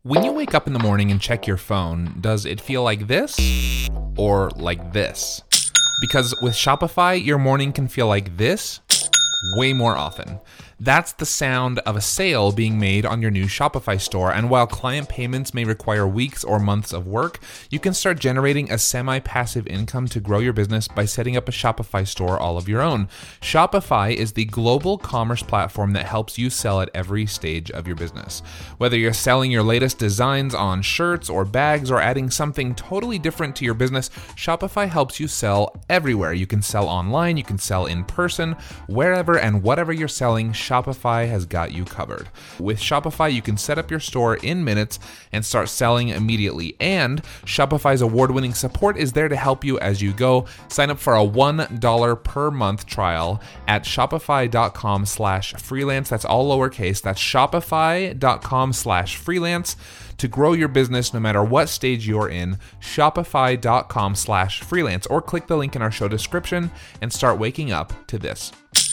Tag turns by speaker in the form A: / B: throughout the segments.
A: When you wake up in the morning and check your phone, does it feel like this or like this? Because with Shopify, your morning can feel like this way more often. That's the sound of a sale being made on your new Shopify store, and while client payments may require weeks or months of work, you can start generating a semi-passive income to grow your business by setting up a Shopify store all of your own. Shopify is the global commerce platform that helps you sell at every stage of your business. Whether you're selling your latest designs on shirts or bags or adding something totally different to your business, Shopify helps you sell everywhere. You can sell online, you can sell in person, wherever and whatever you're selling, Shopify has got you covered. With Shopify, you can set up your store in minutes and start selling immediately. And Shopify's award-winning support is there to help you as you go. Sign up for a $1 per month trial at shopify.com/freelance. That's all lowercase. That's shopify.com/freelance to grow your business no matter what stage you're in. Shopify.com/freelance, or click the link in our show description and start waking up to this.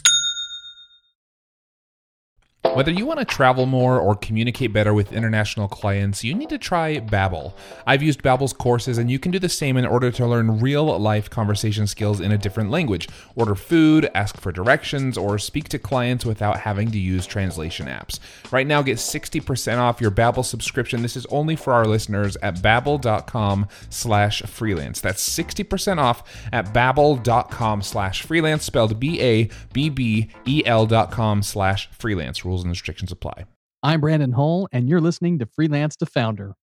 A: Whether you want to travel more or communicate better with international clients, you need to try Babbel. I've used Babbel's courses, and you can do the same in order to learn real-life conversation skills in a different language. Order food, ask for directions, or speak to clients without having to use translation apps. Right now, get 60% off your Babbel subscription. This is only for our listeners at babbel.com/freelance. That's 60% off at babbel.com/freelance, spelled BABBEL.com/freelance. Rules and restrictions apply.
B: I'm Brandon Hull, and you're listening to Freelance to Founder.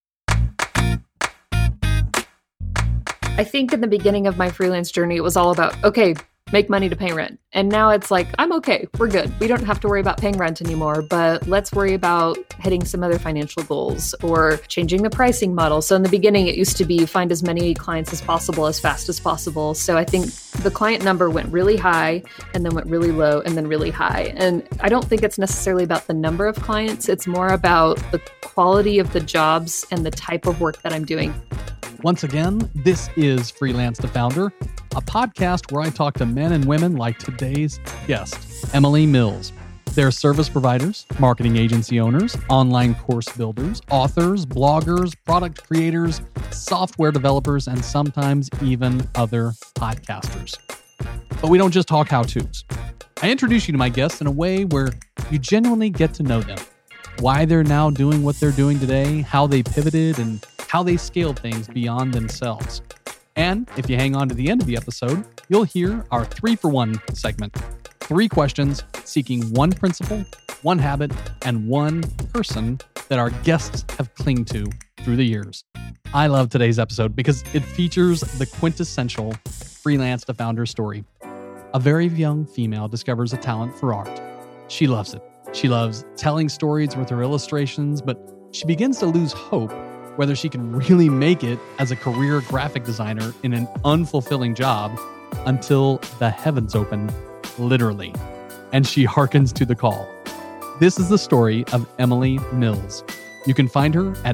C: I think in the beginning of my freelance journey, it was all about, okay, make money to pay rent. And now it's like, I'm okay, we're good. We don't have to worry about paying rent anymore, but let's worry about hitting some other financial goals or changing the pricing model. So in the beginning, it used to be find as many clients as possible, as fast as possible. So I think the client number went really high and then went really low and then really high. And I don't think it's necessarily about the number of clients. It's more about the quality of the jobs and the type of work that I'm doing.
B: Once again, this is Freelance to Founder, a podcast where I talk to men and women like today's guest, Emily Mills. They're service providers, marketing agency owners, online course builders, authors, bloggers, product creators, software developers, and sometimes even other podcasters. But we don't just talk how-tos. I introduce you to my guests in a way where you genuinely get to know them, why they're now doing what they're doing today, how they pivoted, and how they scaled things beyond themselves. And if you hang on to the end of the episode, you'll hear our 3-for-1 segment. 3 questions seeking one principle, one habit, and one person that our guests have clinged to through the years. I love today's episode because it features the quintessential Freelance to Founder story. A very young female discovers a talent for art. She loves it. She loves telling stories with her illustrations, but she begins to lose hope whether she can really make it as a career graphic designer in an unfulfilling job until the heavens open, literally, and she hearkens to the call. This is the story of Emily Mills. You can find her at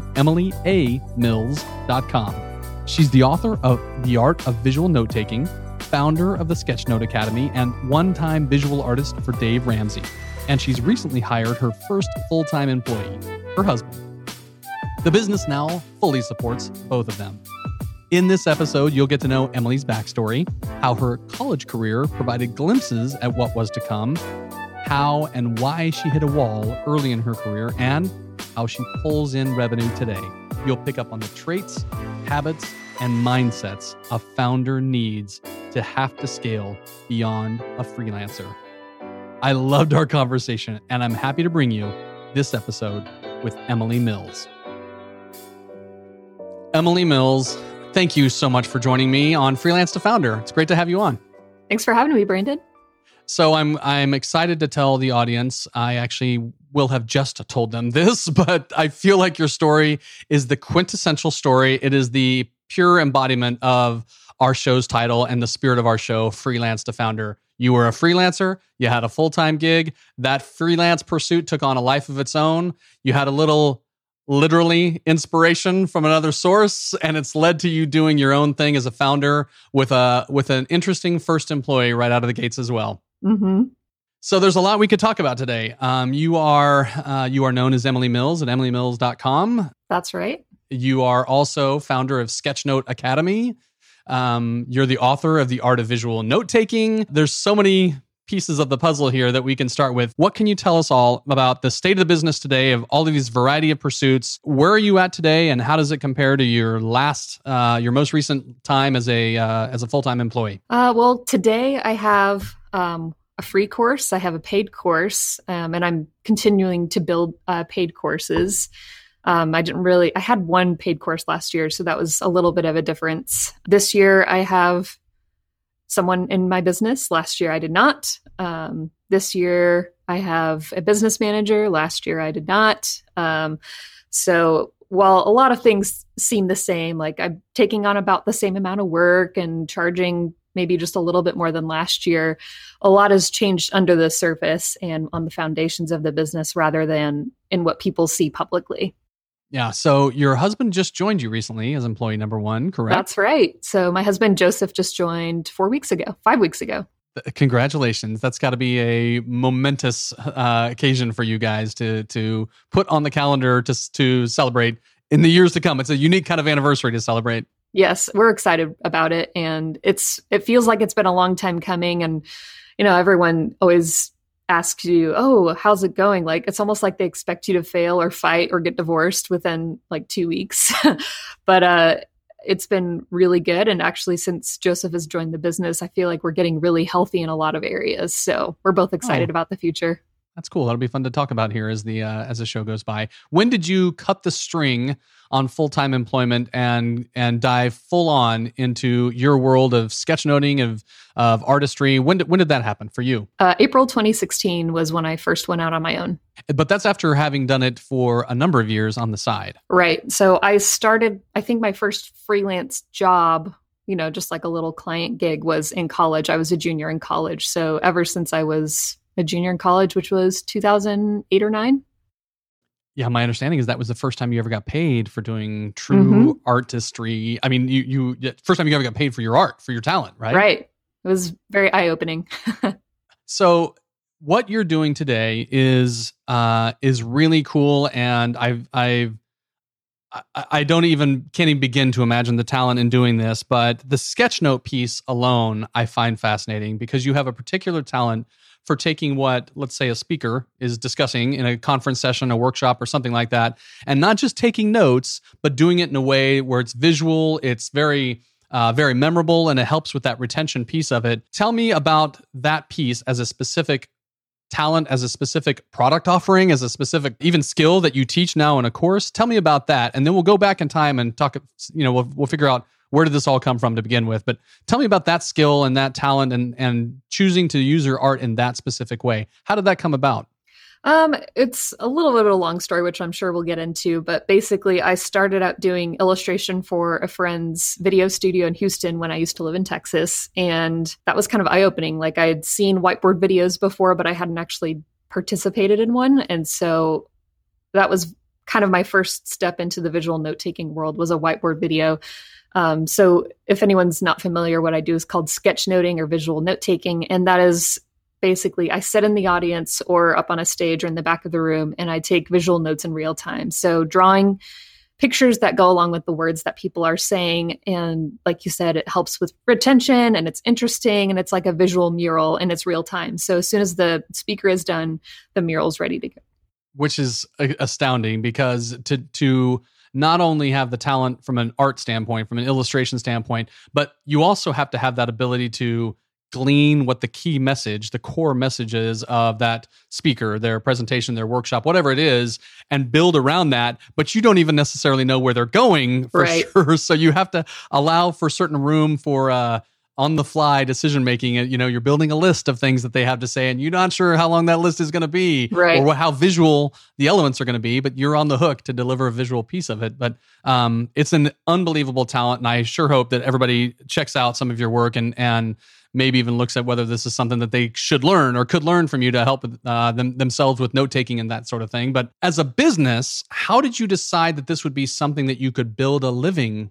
B: emilyamills.com. She's the author of The Art of Visual Note-Taking, founder of the Sketchnote Academy, and one-time visual artist for Dave Ramsey. And she's recently hired her first full-time employee, her husband. The business now fully supports both of them. In this episode, you'll get to know Emily's backstory, how her college career provided glimpses at what was to come, how and why she hit a wall early in her career, and how she pulls in revenue today. You'll pick up on the traits, habits, and mindsets a founder needs to have to scale beyond a freelancer. I loved our conversation, and I'm happy to bring you this episode with Emily Mills. Emily Mills, thank you so much for joining me on Freelance to Founder. It's great to have you on.
C: Thanks for having me, Brandon.
B: So I'm excited to tell the audience. I actually will have just told them this, but I feel like your story is the quintessential story. It is the pure embodiment of our show's title and the spirit of our show, Freelance to Founder. You were a freelancer. You had a full-time gig. That freelance pursuit took on a life of its own. You had a little literally inspiration from another source, and it's led to you doing your own thing as a founder with an interesting first employee right out of the gates as well.
C: Mm-hmm.
B: So there's a lot we could talk about today. You are known as Emily Mills at emilymills.com.
C: That's right.
B: You are also founder of Sketchnote Academy. You're the author of The Art of Visual Note-Taking. There's so many pieces of the puzzle here that we can start with. What can you tell us all about the state of the business today of all of these variety of pursuits? Where are you at today, and how does it compare to your most recent time as a full-time employee?
C: Well, today I have a free course. I have a paid course, and I'm continuing to build paid courses. I had one paid course last year, so that was a little bit of a difference. This year I have someone in my business. Last year I did not. This year I have a business manager. Last year I did not. So while a lot of things seem the same, like I'm taking on about the same amount of work and charging maybe just a little bit more than last year, a lot has changed under the surface and on the foundations of the business rather than in what people see publicly.
B: Yeah. So your husband just joined you recently as employee number one, correct?
C: That's right. So my husband, Joseph, just joined 5 weeks ago.
B: Congratulations. That's got to be a momentous occasion for you guys to put on the calendar to celebrate in the years to come. It's a unique kind of anniversary to celebrate.
C: Yes, we're excited about it. And it feels like it's been a long time coming. And, everyone always asks you, oh, how's it going? Like, it's almost like they expect you to fail or fight or get divorced within like 2 weeks. But it's been really good. And actually, since Joseph has joined the business, I feel like we're getting really healthy in a lot of areas. So we're both excited about the future.
B: That's cool. That'll be fun to talk about here as the show goes by. When did you cut the string on full-time employment and dive full on into your world of sketchnoting, of artistry? When did that happen for you?
C: April 2016 was when I first went out on my own.
B: But that's after having done it for a number of years on the side.
C: Right. So I think my first freelance job, just like a little client gig, was in college. I was a junior in college. So ever since I was a junior in college, which was 2008 or 9.
B: Yeah, my understanding is that was the first time you ever got paid for doing true artistry. I mean, you first time you ever got paid for your art, for your talent, right?
C: Right. It was very eye-opening.
B: So what you're doing today is really cool, and can't even begin to imagine the talent in doing this. But the Sketchnote piece alone, I find fascinating because you have a particular talent for taking what, let's say, a speaker is discussing in a conference session, a workshop, or something like that, and not just taking notes, but doing it in a way where it's visual, it's very memorable, and it helps with that retention piece of it. Tell me about that piece as a specific talent, as a specific product offering, as a specific even skill that you teach now in a course. Tell me about that, and then we'll go back in time and talk. We'll figure out where did this all come from to begin with. But tell me about that skill and that talent and choosing to use your art in that specific way. How did that come about?
C: It's a little bit of a long story, which I'm sure we'll get into, but basically I started out doing illustration for a friend's video studio in Houston when I used to live in Texas. And that was kind of eye-opening. Like, I had seen whiteboard videos before, but I hadn't actually participated in one. And so that was kind of my first step into the visual note-taking world, was a whiteboard video. So if anyone's not familiar, what I do is called sketchnoting or visual note-taking. And that is basically, I sit in the audience or up on a stage or in the back of the room, and I take visual notes in real time. So drawing pictures that go along with the words that people are saying. And like you said, it helps with retention, and it's interesting, and it's like a visual mural, and it's real time. So as soon as the speaker is done, the mural's ready to go. Which
B: is astounding, because to not only have the talent from an art standpoint, from an illustration standpoint, but you also have to have that ability to glean what the key message, the core message is of that speaker, their presentation, their workshop, whatever it is, and build around that. But you don't even necessarily know where they're going for sure. So you have to allow for certain room for on-the-fly decision-making. You're building a list of things that they have to say, and you're not sure how long that list is going to be, or how visual the elements are going to be, but you're on the hook to deliver a visual piece of it. But it's an unbelievable talent, and I sure hope that everybody checks out some of your work and maybe even looks at whether this is something that they should learn or could learn from you to help themselves with note-taking and that sort of thing. But as a business, how did you decide that this would be something that you could build a living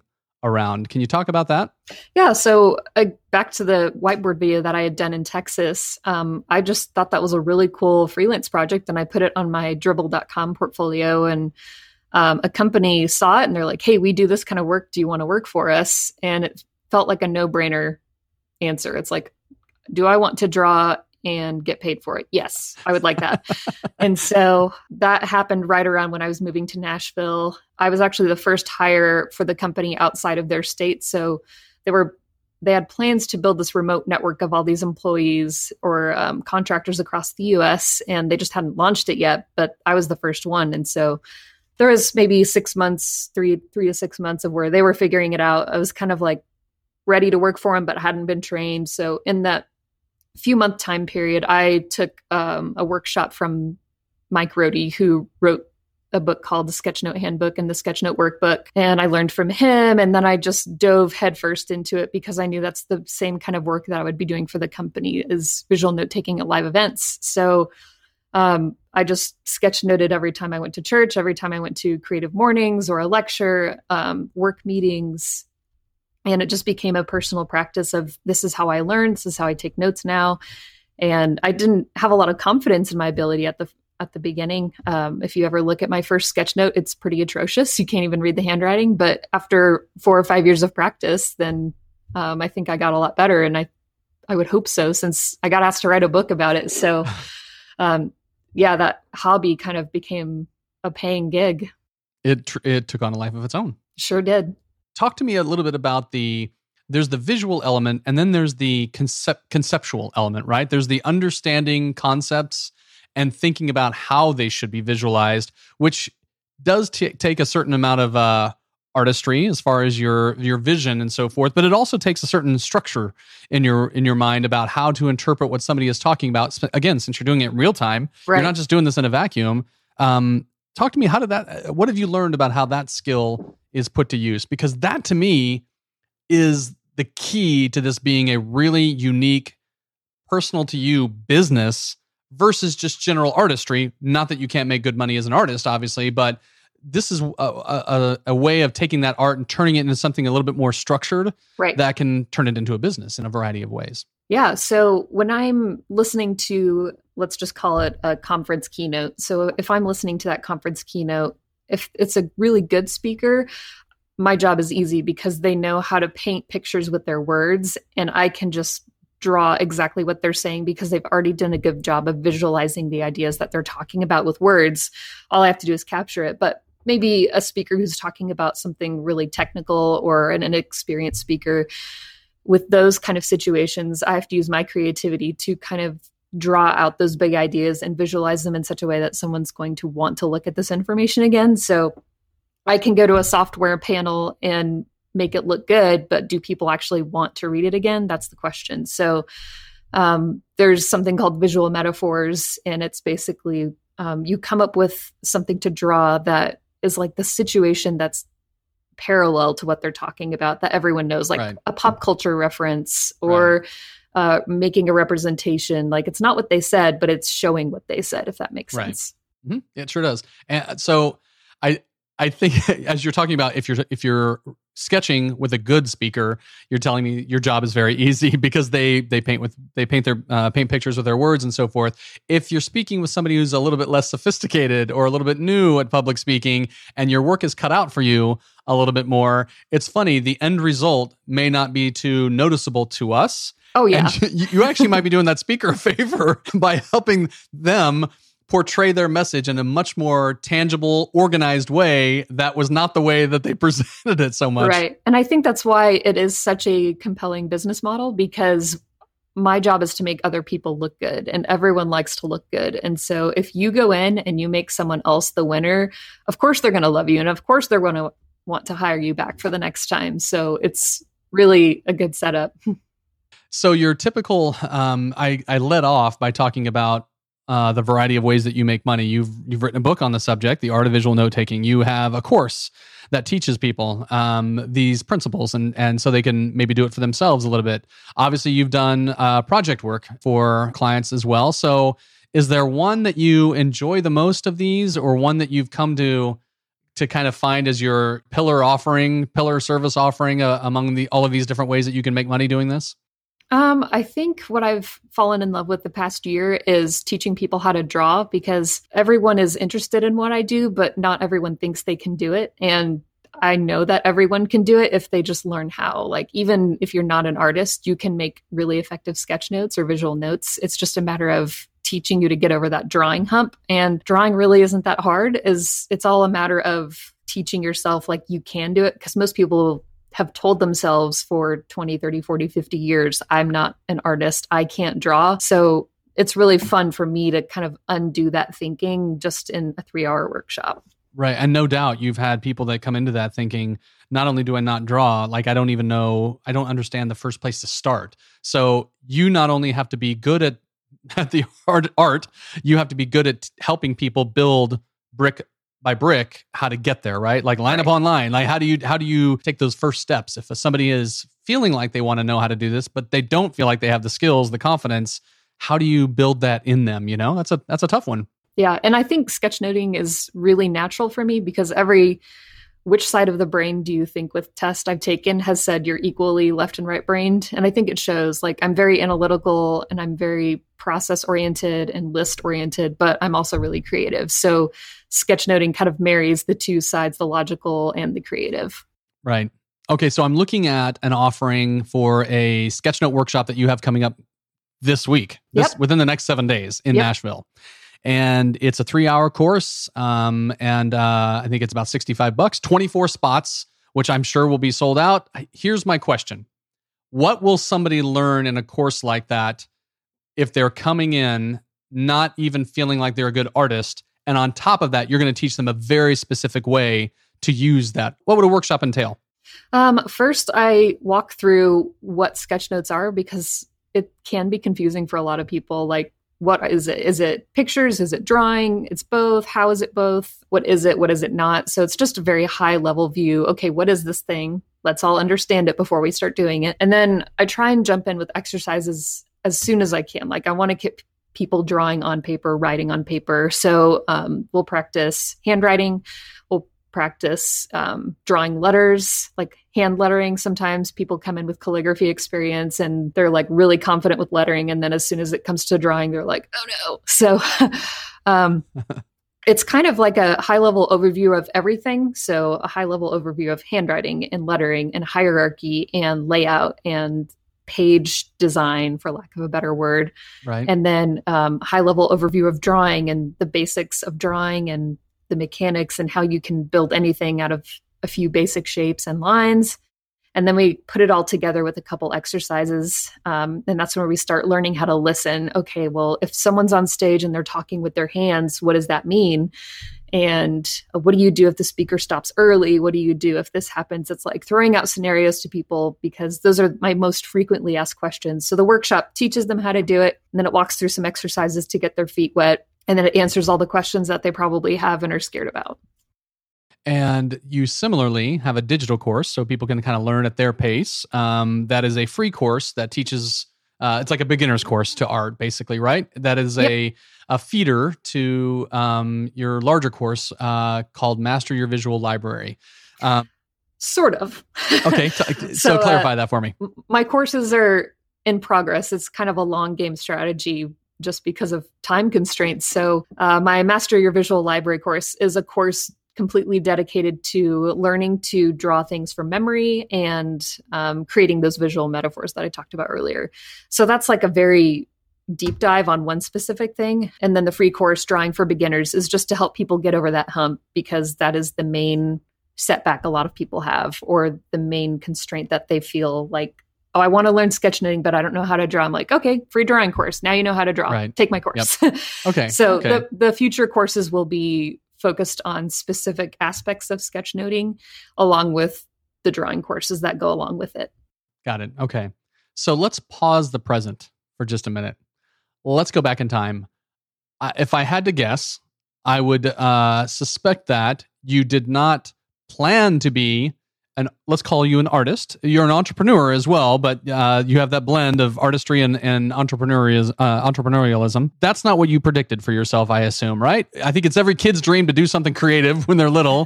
B: around. Can you talk about that?
C: Yeah. So back to the whiteboard video that I had done in Texas, I just thought that was a really cool freelance project, and I put it on my Dribbble.com portfolio, and a company saw it and they're like, hey, we do this kind of work. Do you want to work for us? And it felt like a no-brainer answer. It's like, do I want to draw and get paid for it? Yes, I would like that. And so that happened right around when I was moving to Nashville. I was actually the first hire for the company outside of their state. So they had plans to build this remote network of all these employees or contractors across the US, and they just hadn't launched it yet, but I was the first one. And so there was maybe 6 months, three to 6 months of where they were figuring it out. I was kind of like ready to work for them, but hadn't been trained. So in that few month time period, I took a workshop from Mike Rohde, who wrote a book called The Sketchnote Handbook and the Sketchnote Workbook. And I learned from him. And then I just dove headfirst into it because I knew that's the same kind of work that I would be doing for the company, is visual note taking at live events. So I just sketchnoted every time I went to church, every time I went to creative mornings or a lecture, work meetings. And it just became a personal practice of, this is how I learn. This is how I take notes now. And I didn't have a lot of confidence in my ability at the beginning. If you ever look at my first sketch note, it's pretty atrocious. You can't even read the handwriting. But after 4 or 5 years of practice, then I think I got a lot better. And I would hope so, since I got asked to write a book about it. So yeah, that hobby kind of became a paying gig.
B: It took on a life of its own.
C: Sure did.
B: Talk to me a little bit about there's the visual element, and then there's the conceptual element, right? There's the understanding concepts and thinking about how they should be visualized, which does take a certain amount of artistry as far as your vision and so forth, but it also takes a certain structure in your mind about how to interpret what somebody is talking about. Again, since you're doing it in real time, right. You're not just doing this in a vacuum. Talk to me, what have you learned about how that skill is put to use? Because that, to me, is the key to this being a really unique, personal to you business versus just general artistry. Not that you can't make good money as an artist, obviously, but this is a way of taking that art and turning it into something a little bit more structured, right, that can turn it into a business in a variety of ways.
C: Yeah. So when I'm listening to, let's just call it a conference keynote. So if I'm listening to that conference keynote, if it's a really good speaker, my job is easy because they know how to paint pictures with their words, and I can just draw exactly what they're saying because they've already done a good job of visualizing the ideas that they're talking about with words. All I have to do is capture it. But maybe a speaker who's talking about something really technical, or an inexperienced speaker, with those kind of situations, I have to use my creativity to kind of draw out those big ideas and visualize them in such a way that someone's going to want to look at this information again. So I can go to a software panel and make it look good, but do people actually want to read it again? That's the question. So there's something called visual metaphors, and it's basically you come up with something to draw that is like the situation that's parallel to what they're talking about, that everyone knows, like right. A pop culture reference, or making a representation. Like, it's not what they said, but it's showing what they said, if that makes sense.
B: Mm-hmm. It sure does. And so I think as you're talking about, if you're sketching with a good speaker, you're telling me your job is very easy because they paint pictures with their words and so forth. If you're speaking with somebody who's a little bit less sophisticated or a little bit new at public speaking, and your work is cut out for you a little bit more, it's funny, the end result may not be too noticeable to us.
C: Oh yeah,
B: and you actually might be doing that speaker a favor by helping them portray their message in a much more tangible, organized way that was not the way that they presented it so much.
C: Right. And I think that's why it is such a compelling business model, because my job is to make other people look good, and everyone likes to look good. And so if you go in and you make someone else the winner, of course they're going to love you. And of course they're going to want to hire you back for the next time. So it's really a good setup.
B: So your typical, I led off by talking about the variety of ways that you make money. You've written a book on the subject, The Art of Visual Note Taking. You have a course that teaches people these principles, and so they can maybe do it for themselves a little bit. Obviously, you've done project work for clients as well. So is there one that you enjoy the most of these, or one that you've come to to kind of find as your pillar service offering among all of these different ways that you can make money doing this?
C: I think what I've fallen in love with the past year is teaching people how to draw, because everyone is interested in what I do, but not everyone thinks they can do it. And I know that everyone can do it if they just learn how. Like, even if you're not an artist, you can make really effective sketch notes or visual notes. It's just a matter of teaching you to get over that drawing hump. And drawing really isn't that hard. It's all a matter of teaching yourself like you can do it, because most people have told themselves for 20, 30, 40, 50 years, I'm not an artist, I can't draw. So it's really fun for me to kind of undo that thinking just in a 3-hour workshop.
B: Right. And no doubt you've had people that come into that thinking, not only do I not draw, like I don't understand the first place to start. So you not only have to be good at the art, you have to be good at helping people build brick by brick how to get there, right? Like line upon line. Like how do you take those first steps? If somebody is feeling like they want to know how to do this, but they don't feel like they have the skills, the confidence, how do you build that in them? You know, that's a tough one.
C: Yeah. And I think sketchnoting is really natural for me, because which side of the brain do you think with tests I've taken has said you're equally left and right brained? And I think it shows. Like, I'm very analytical and I'm very process oriented and list oriented, but I'm also really creative. So sketchnoting kind of marries the two sides, the logical and the creative.
B: Right. Okay. So I'm looking at an offering for a sketchnote workshop that you have coming up this week, within the next 7 days in Nashville. And it's a 3-hour course. And I think it's about $65, 24 spots, which I'm sure will be sold out. Here's my question. What will somebody learn in a course like that if they're coming in not even feeling like they're a good artist? And on top of that, you're going to teach them a very specific way to use that. What would a workshop entail?
C: First, I walk through what sketchnotes are, because it can be confusing for a lot of people. Like, what is it? Is it pictures? Is it drawing? It's both. How is it both? What is it? What is it not? So it's just a very high level view. Okay, what is this thing? Let's all understand it before we start doing it. And then I try and jump in with exercises as soon as I can. Like, I want to get people drawing on paper, writing on paper. So we'll practice handwriting. We'll practice drawing letters, like hand lettering. Sometimes people come in with calligraphy experience and they're like really confident with lettering. And then as soon as it comes to drawing, they're like, oh no. So it's kind of like a high level overview of everything. So a high level overview of handwriting and lettering and hierarchy and layout and page design, for lack of a better word.
B: Right.
C: And then high level overview of drawing and the basics of drawing and the mechanics and how you can build anything out of a few basic shapes and lines. And then we put it all together with a couple exercises. And that's where we start learning how to listen. Okay, well, if someone's on stage and they're talking with their hands, what does that mean? And what do you do if the speaker stops early? What do you do if this happens? It's like throwing out scenarios to people, because those are my most frequently asked questions. So the workshop teaches them how to do it. And then it walks through some exercises to get their feet wet. And then it answers all the questions that they probably have and are scared about.
B: And you similarly have a digital course so people can kind of learn at their pace. That is a free course that teaches, it's like a beginner's course to art, basically, right? That is a feeder to your larger course called Master Your Visual Library.
C: Sort of.
B: Okay, so clarify that for me.
C: My courses are in progress. It's kind of a long game strategy just because of time constraints. So my Master Your Visual Library course is a course completely dedicated to learning to draw things from memory and creating those visual metaphors that I talked about earlier. So that's like a very deep dive on one specific thing. And then the free course, Drawing for Beginners, is just to help people get over that hump, because that is the main setback a lot of people have, or the main constraint that they feel like, oh, I want to learn sketchnoting, but I don't know how to draw. I'm like, okay, free drawing course. Now you know how to draw.
B: Right.
C: Take my course.
B: Yep. Okay.
C: So the future courses will be focused on specific aspects of sketchnoting, along with the drawing courses that go along with it.
B: Got it. Okay. So let's pause the present for just a minute. Let's go back in time. If I had to guess, I would suspect that you did not plan to be let's call you an artist. You're an entrepreneur as well, but you have that blend of artistry and entrepreneurialism. That's not what you predicted for yourself, I assume, right? I think it's every kid's dream to do something creative when they're little,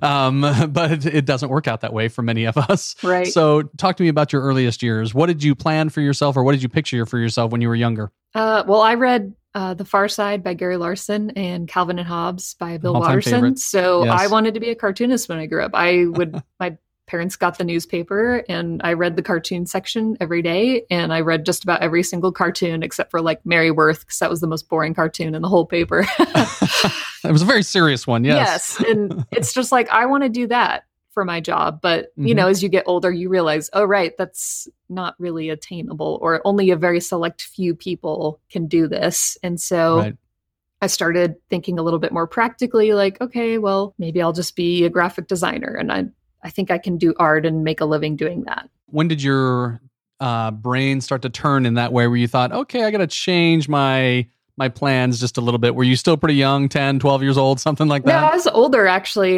B: but it doesn't work out that way for many of us.
C: Right.
B: So talk to me about your earliest years. What did you plan for yourself, or what did you picture for yourself when you were younger?
C: Well, I read The Far Side by Gary Larson and Calvin and Hobbes by Bill
B: All-time
C: Watterson.
B: favorite.
C: So
B: Yes.
C: I wanted to be a cartoonist when I grew up. My parents got the newspaper and I read the cartoon section every day. And I read just about every single cartoon except for like Mary Worth, because that was the most boring cartoon in the whole paper.
B: It was a very serious one.
C: Yes. And it's just like, I want to do that for my job. But, you know, as you get older, you realize, oh, right, that's not really attainable, or only a very select few people can do this. And so
B: Right.
C: I started thinking a little bit more practically, like, okay, well, maybe I'll just be a graphic designer. And I think I can do art and make a living doing that.
B: When did your brain start to turn in that way where you thought, okay, I got to change my plans just a little bit? Were you still pretty young, 10, 12 years old, something like
C: No,
B: that?
C: I was older, actually.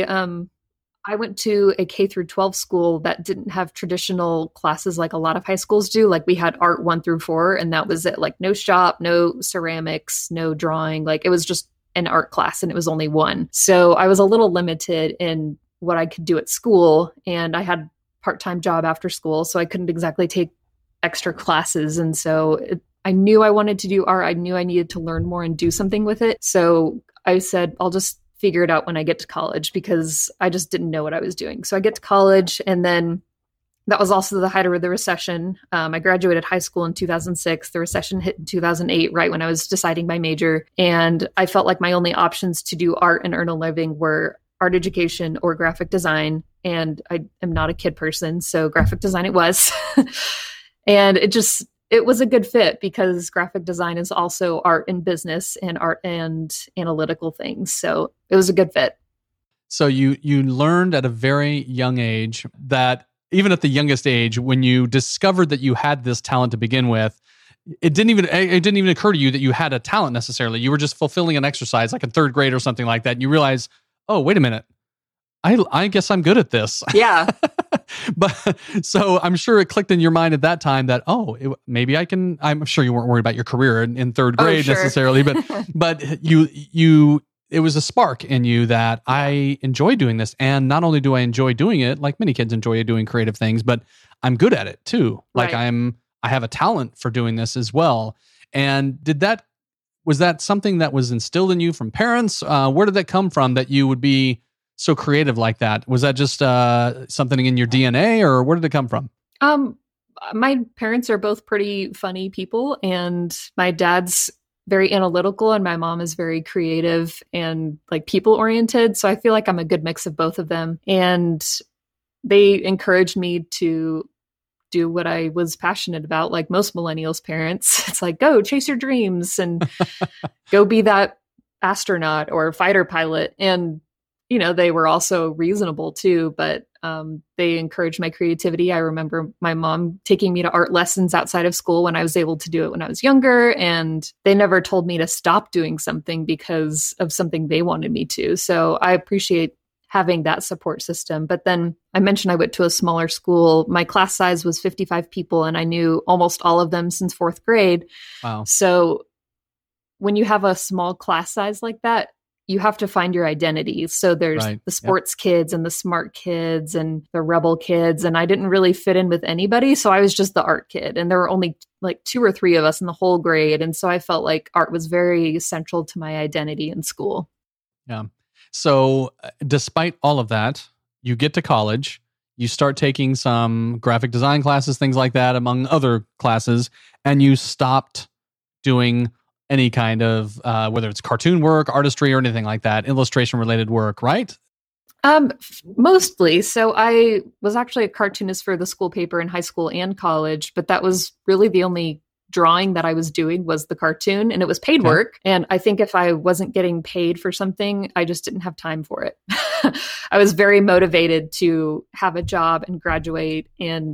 C: I went to a K through 12 school that didn't have traditional classes like a lot of high schools do. Like we had art 1 through 4, and that was it. Like no shop, no ceramics, no drawing. Like it was just an art class, and it was only one. So I was a little limited in what I could do at school, and I had a part-time job after school, so I couldn't exactly take extra classes. And so I knew I wanted to do art. I knew I needed to learn more and do something with it. So I said, I'll just figure it out when I get to college, because I just didn't know what I was doing. So I get to college, and then that was also the height of the recession. I graduated high school in 2006. The recession hit in 2008, right when I was deciding my major. And I felt like my only options to do art and earn a living were art education or graphic design. And I am not a kid person, so graphic design it was. And it was a good fit, because graphic design is also art and business and art and analytical things. So it was a good fit.
B: So you learned at a very young age that, even at the youngest age, when you discovered that you had this talent to begin with, it didn't even occur to you that you had a talent necessarily. You were just fulfilling an exercise like in 3rd grade or something like that. And you realize, oh, wait a minute, I guess I'm good at this.
C: Yeah.
B: But so I'm sure it clicked in your mind at that time that, maybe I can. I'm sure you weren't worried about your career in 3rd grade
C: sure.
B: necessarily, but it was a spark in you that I enjoy doing this. And not only do I enjoy doing it, like many kids enjoy doing creative things, but I'm good at it too. Like
C: Right.
B: I have a talent for doing this as well. And was that something that was instilled in you from parents? Where did that come from that you would be so creative like that? Was that just something in your DNA, or where did it come from?
C: My parents are both pretty funny people, and my dad's very analytical and my mom is very creative and like people oriented. So I feel like I'm a good mix of both of them. And they encouraged me to do what I was passionate about, like most millennials parents. It's like, go chase your dreams and go be that astronaut or fighter pilot. And you know, they were also reasonable too, but they encouraged my creativity. I remember my mom taking me to art lessons outside of school when I was able to do it when I was younger. And they never told me to stop doing something because of something they wanted me to. So I appreciate having that support system. But then I mentioned I went to a smaller school. My class size was 55 people, and I knew almost all of them since 4th grade.
B: Wow.
C: So when you have a small class size like that, you have to find your identity. So there's
B: Right.
C: the sports kids and the smart kids and the rebel kids. And I didn't really fit in with anybody. So I was just the art kid. And there were only like 2 or 3 of us in the whole grade. And so I felt like art was very central to my identity in school.
B: Yeah. So despite all of that, you get to college, you start taking some graphic design classes, things like that, among other classes, and you stopped doing any kind of, whether it's cartoon work, artistry, or anything like that, illustration related work, right?
C: Mostly. So I was actually a cartoonist for the school paper in high school and college, but that was really the only drawing that I was doing was the cartoon, and it was paid work. And I think if I wasn't getting paid for something, I just didn't have time for it. I was very motivated to have a job and graduate and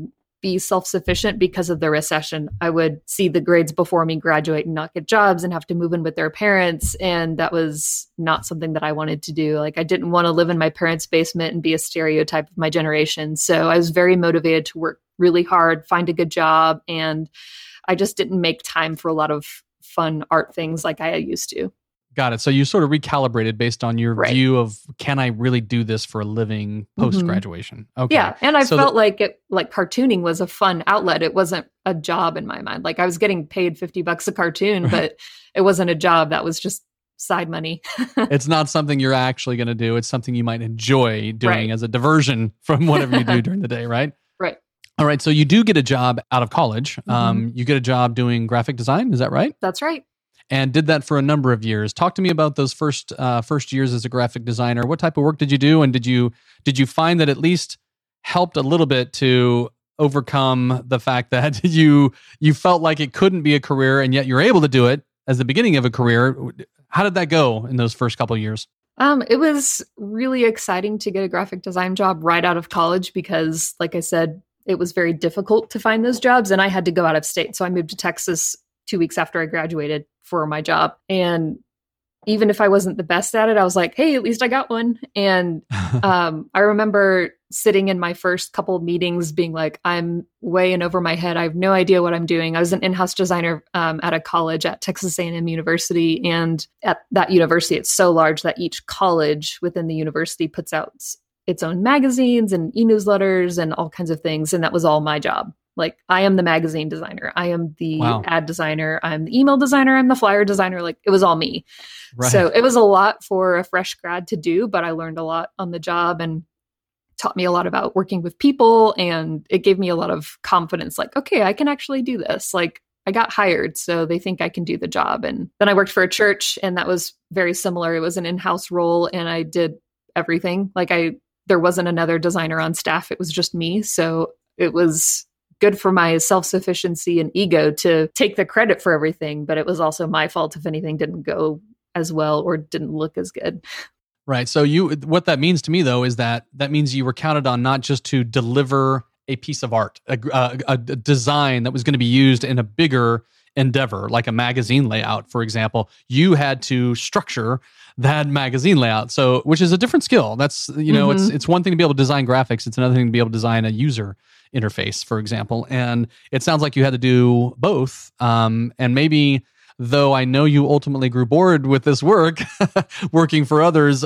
C: be self-sufficient because of the recession. I would see the grades before me graduate and not get jobs and have to move in with their parents. And that was not something that I wanted to do. Like, I didn't want to live in my parents' basement and be a stereotype of my generation. So I was very motivated to work really hard, find a good job. And I just didn't make time for a lot of fun art things like I used to.
B: Got it. So you sort of recalibrated based on your view of, can I really do this for a living post-graduation? Okay.
C: Yeah. And I felt like cartooning was a fun outlet. It wasn't a job in my mind. Like, I was getting paid $50 a cartoon, but it wasn't a job. That was just side money.
B: It's not something you're actually going to do. It's something you might enjoy doing as a diversion from whatever you do during the day, right?
C: Right.
B: All right. So you do get a job out of college. You get a job doing graphic design. Is that right?
C: That's right.
B: And did that for a number of years. Talk to me about those first years as a graphic designer. What type of work did you do, and did you find that at least helped a little bit to overcome the fact that you felt like it couldn't be a career, and yet you're able to do it as the beginning of a career? How did that go in those first couple of years?
C: It was really exciting to get a graphic design job right out of college because, like I said, it was very difficult to find those jobs, and I had to go out of state. So I moved to Texas 2 weeks after I graduated for my job. And even if I wasn't the best at it, I was like, hey, at least I got one. And I remember sitting in my first couple of meetings being like, I'm way in over my head. I have no idea what I'm doing. I was an in-house designer at a college at Texas A&M University. And at that university, it's so large that each college within the university puts out its own magazines and e-newsletters and all kinds of things. And that was all my job. Like, I am the magazine designer. I am the ad designer. I'm the email designer. I'm the flyer designer. Like, it was all me. Right. So it was a lot for a fresh grad to do, but I learned a lot on the job and taught me a lot about working with people. And it gave me a lot of confidence. Like, okay, I can actually do this. Like, I got hired, so they think I can do the job. And then I worked for a church, and that was very similar. It was an in-house role, and I did everything. Like, there wasn't another designer on staff. It was just me. So it was good for my self-sufficiency and ego to take the credit for everything, but it was also my fault if anything didn't go as well or didn't look as good.
B: Right. So what that means to me, though, is that means you were counted on not just to deliver a piece of art, a design that was going to be used in a bigger endeavor, like a magazine layout, for example. You had to structure that magazine layout, so which is a different skill. That's it's one thing to be able to design graphics. It's another thing to be able to design a user interface, for example. And it sounds like you had to do both. And maybe, though I know you ultimately grew bored with this work, working for others,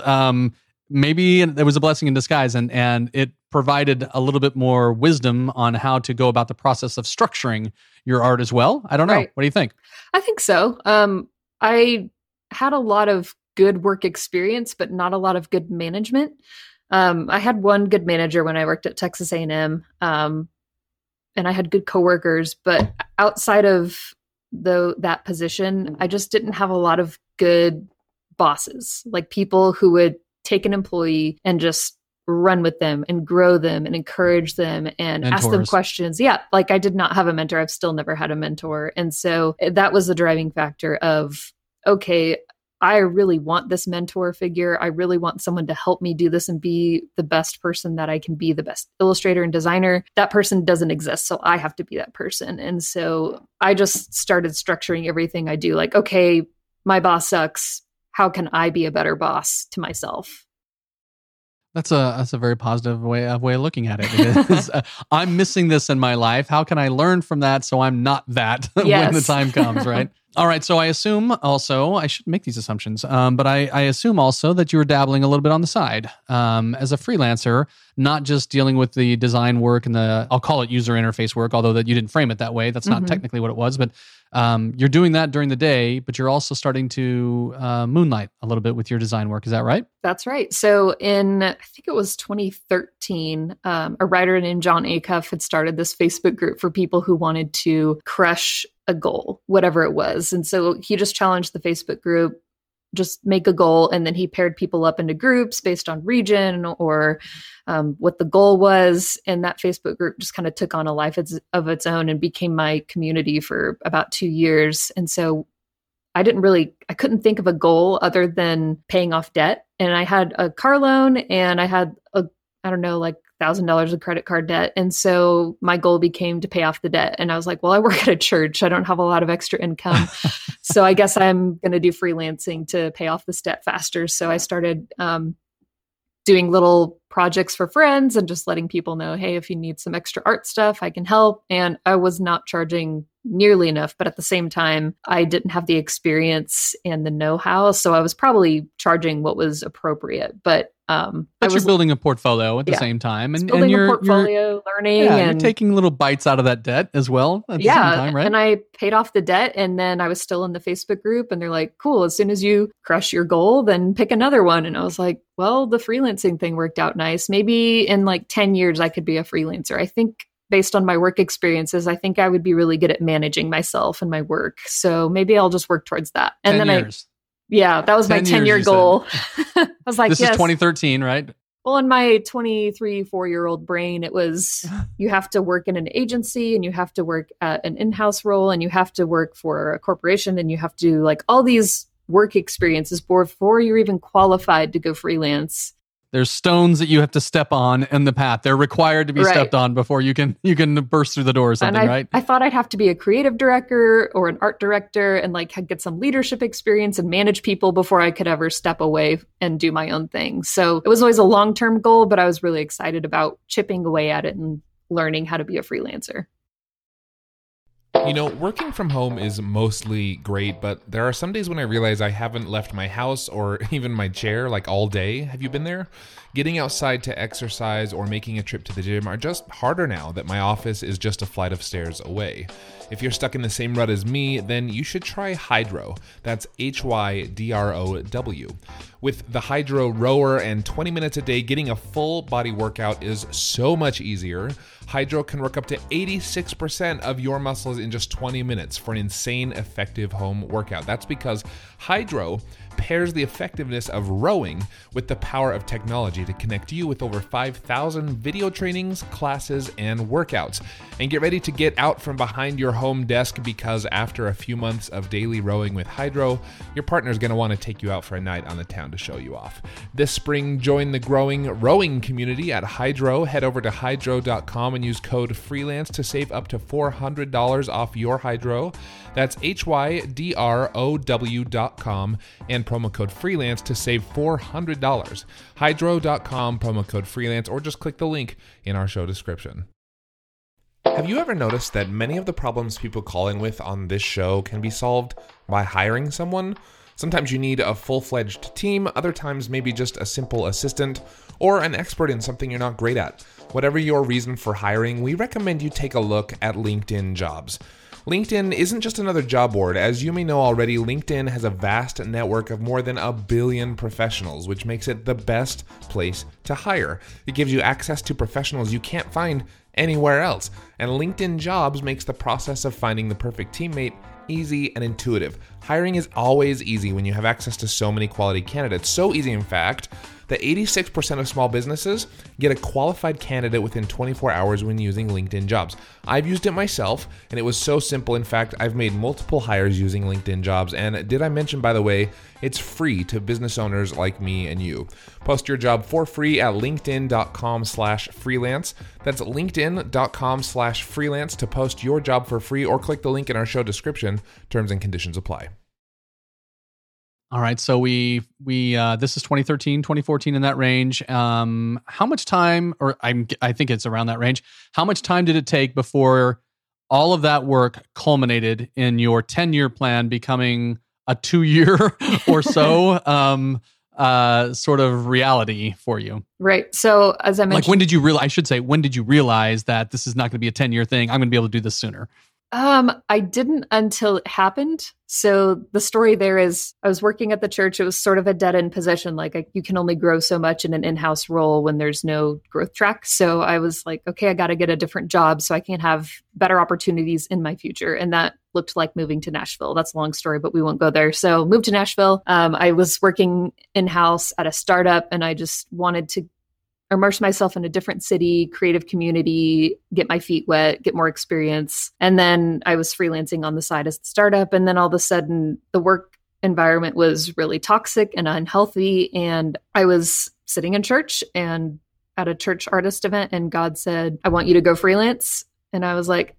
B: maybe it was a blessing in disguise, and it provided a little bit more wisdom on how to go about the process of structuring your art as well. I don't know. Right. What do you think?
C: I think so. I had a lot of good work experience, but not a lot of good management. I had one good manager when I worked at Texas A&M, and I had good coworkers, but outside of that position, I just didn't have a lot of good bosses, like people who would take an employee and just run with them and grow them and encourage them and ask them questions. Yeah. Like, I did not have a mentor. I've still never had a mentor. And so that was the driving factor of, okay, I really want this mentor figure. I really want someone to help me do this and be the best person that I can be, the best illustrator and designer. That person doesn't exist, so I have to be that person. And so I just started structuring everything I do. Like, okay, my boss sucks. How can I be a better boss to myself?
B: That's a very positive way of looking at it. It is, I'm missing this in my life. How can I learn from that so I'm not that when the time comes, right? All right. So I assume also, I shouldn't make these assumptions, but I assume also that you were dabbling a little bit on the side as a freelancer, not just dealing with the design work and I'll call it user interface work, although that you didn't frame it that way. That's not technically what it was, but you're doing that during the day, but you're also starting to moonlight a little bit with your design work. Is that right?
C: That's right. So I think it was 2013, a writer named John Acuff had started this Facebook group for people who wanted to crush a goal, whatever it was. And so he just challenged the Facebook group, just make a goal. And then he paired people up into groups based on region or what the goal was. And that Facebook group just kind of took on a life of its own and became my community for about 2 years. And so I couldn't think of a goal other than paying off debt. And I had a car loan and I had $1,000 of credit card debt. And so my goal became to pay off the debt. And I was like, well, I work at a church. I don't have a lot of extra income. So I guess I'm going to do freelancing to pay off this debt faster. So I started doing little projects for friends and just letting people know, hey, if you need some extra art stuff, I can help. And I was not charging nearly enough, but at the same time, I didn't have the experience and the know-how. So I was probably charging what was appropriate. But
B: you're building a portfolio at the same time. And
C: building
B: you're,
C: a portfolio, learning.
B: Yeah,
C: and
B: you're taking little bites out of that debt as well at the same time, right?
C: And I paid off the debt, and then I was still in the Facebook group, and they're like, cool, as soon as you crush your goal, then pick another one. And I was like, well, the freelancing thing worked out nice. Maybe in like 10 years, I could be a freelancer. I think based on my work experiences, I think I would be really good at managing myself and my work. So maybe I'll just work towards that. And
B: 10
C: then
B: years.
C: That was my 10-year goal. I was like,
B: this is 2013, right?
C: Well, in my 23, 4-year-old brain, it was you have to work in an agency and you have to work at an in-house role and you have to work for a corporation and you have to do like all these work experiences before you're even qualified to go freelance.
B: There's stones that you have to step on in the path. They're required to be stepped on before you can burst through the door or something, right?
C: I thought I'd have to be a creative director or an art director and like get some leadership experience and manage people before I could ever step away and do my own thing. So it was always a long-term goal, but I was really excited about chipping away at it and learning how to be a freelancer.
A: You know, working from home is mostly great, but there are some days when I realize I haven't left my house or even my chair like all day. Have you been there? Getting outside to exercise or making a trip to the gym are just harder now that my office is just a flight of stairs away. If you're stuck in the same rut as me, then you should try Hydrow. That's Hydrow. With the Hydrow rower and 20 minutes a day, getting a full body workout is so much easier. Hydrow can work up to 86% of your muscles in just 20 minutes for an insane effective home workout. That's because Hydrow pairs the effectiveness of rowing with the power of technology to connect you with over 5,000 video trainings, classes, and workouts. And get ready to get out from behind your home desk because after a few months of daily rowing with Hydrow, your partner's going to want to take you out for a night on the town to show you off. This spring, join the growing rowing community at Hydrow. Head over to hydrow.com and use code FREELANCE to save up to $400 off your Hydrow. That's HYDROW.com and promo code FREELANCE to save $400. Hydrow.com, promo code FREELANCE, or just click the link in our show description. Have you ever noticed that many of the problems people call in with on this show can be solved by hiring someone? Sometimes you need a full-fledged team, other times maybe just a simple assistant, or an expert in something you're not great at. Whatever your reason for hiring, we recommend you take a look at LinkedIn Jobs. LinkedIn isn't just another job board. As you may know already, LinkedIn has a vast network of more than 1 billion professionals, which makes it the best place to hire. It gives you access to professionals you can't find anywhere else. And LinkedIn Jobs makes the process of finding the perfect teammate easy and intuitive. Hiring is always easy when you have access to so many quality candidates. So easy, in fact, that 86% of small businesses get a qualified candidate within 24 hours when using LinkedIn Jobs. I've used it myself, and it was so simple. In fact, I've made multiple hires using LinkedIn Jobs. And did I mention, by the way, it's free to business owners like me and you. Post your job for free at linkedin.com/freelance. That's linkedin.com/freelance to post your job for free, or click the link in our show description. Terms and conditions apply.
B: All right, so we this is 2013, 2014, in that range. How much time, or I think it's around that range. How much time did it take before all of that work culminated in your 10-year plan becoming a 2-year or so sort of reality for you?
C: Right. So as I mentioned,
B: like when did you realize? I should say, when did you realize that this is not going to be a 10-year thing? I'm going to be able to do this sooner.
C: I didn't until it happened. So the story there is I was working at the church. It was sort of a dead end position. Like you can only grow so much in an in-house role when there's no growth track. So I was like, okay, I got to get a different job so I can have better opportunities in my future. And that looked like moving to Nashville. That's a long story, but we won't go there. So moved to Nashville. I was working in-house at a startup, and I just wanted to immerse myself in a different city, creative community, get my feet wet, get more experience. And then I was freelancing on the side as the startup. And then all of a sudden the work environment was really toxic and unhealthy. And I was sitting in church and at a church artist event and God said, I want you to go freelance. And I was like,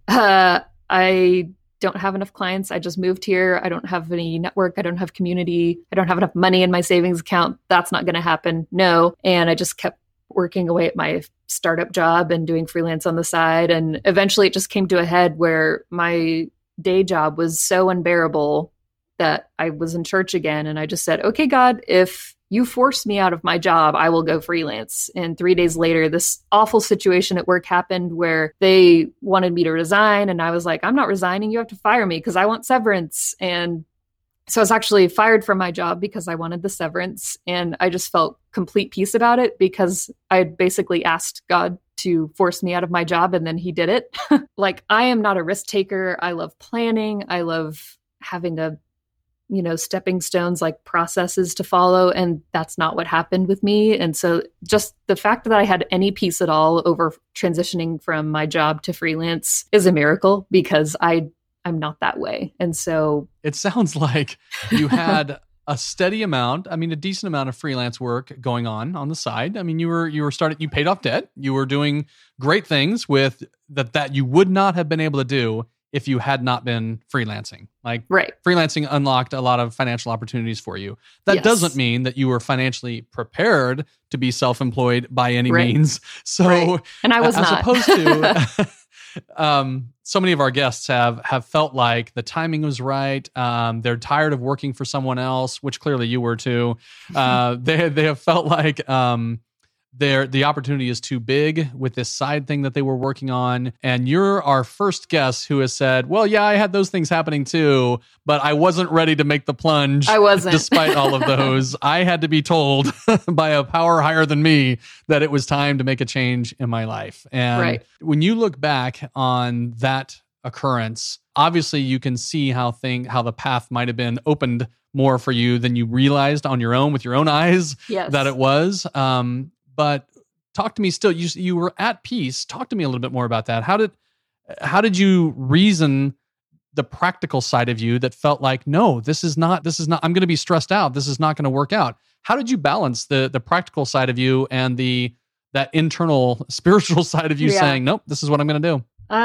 C: I don't have enough clients. I just moved here. I don't have any network. I don't have community. I don't have enough money in my savings account. That's not going to happen. No. And I just kept working away at my startup job and doing freelance on the side. And eventually it just came to a head where my day job was so unbearable that I was in church again. And I just said, okay, God, if you force me out of my job, I will go freelance. And 3 days later, this awful situation at work happened where they wanted me to resign. And I was like, I'm not resigning. You have to fire me because I want severance. And so I was actually fired from my job because I wanted the severance. And I just felt complete peace about it because I had basically asked God to force me out of my job and then he did it. Like, I am not a risk taker. I love planning. I love having stepping stones, like processes to follow. And that's not what happened with me. And so just the fact that I had any peace at all over transitioning from my job to freelance is a miracle because I'm not that way. And so
B: it sounds like you had a steady amount, a decent amount of freelance work going on the side. You paid off debt. You were doing great things with that you would not have been able to do if you had not been freelancing.
C: Right.
B: Freelancing unlocked a lot of financial opportunities for you. That doesn't mean that you were financially prepared to be self-employed by any means. So,
C: and I was
B: as
C: not.
B: opposed to, so many of our guests have felt like the timing was right. They're tired of working for someone else, which clearly you were too. They have felt like the opportunity is too big with this side thing that they were working on. And you're our first guest who has said, well, yeah, I had those things happening too, but I wasn't ready to make the plunge.
C: I wasn't.
B: Despite all of those. I had to be told by a power higher than me that it was time to make a change in my life. And when you look back on that occurrence, obviously you can see how the path might have been opened more for you than you realized on your own with your own eyes that it was. But talk to me still. You were at peace. Talk to me a little bit more about that. How did you reason the practical side of you that felt like, no, this is not, I'm going to be stressed out. This is not going to work out. How did you balance the practical side of you and that internal spiritual side of you saying, nope, this is what I'm going to do?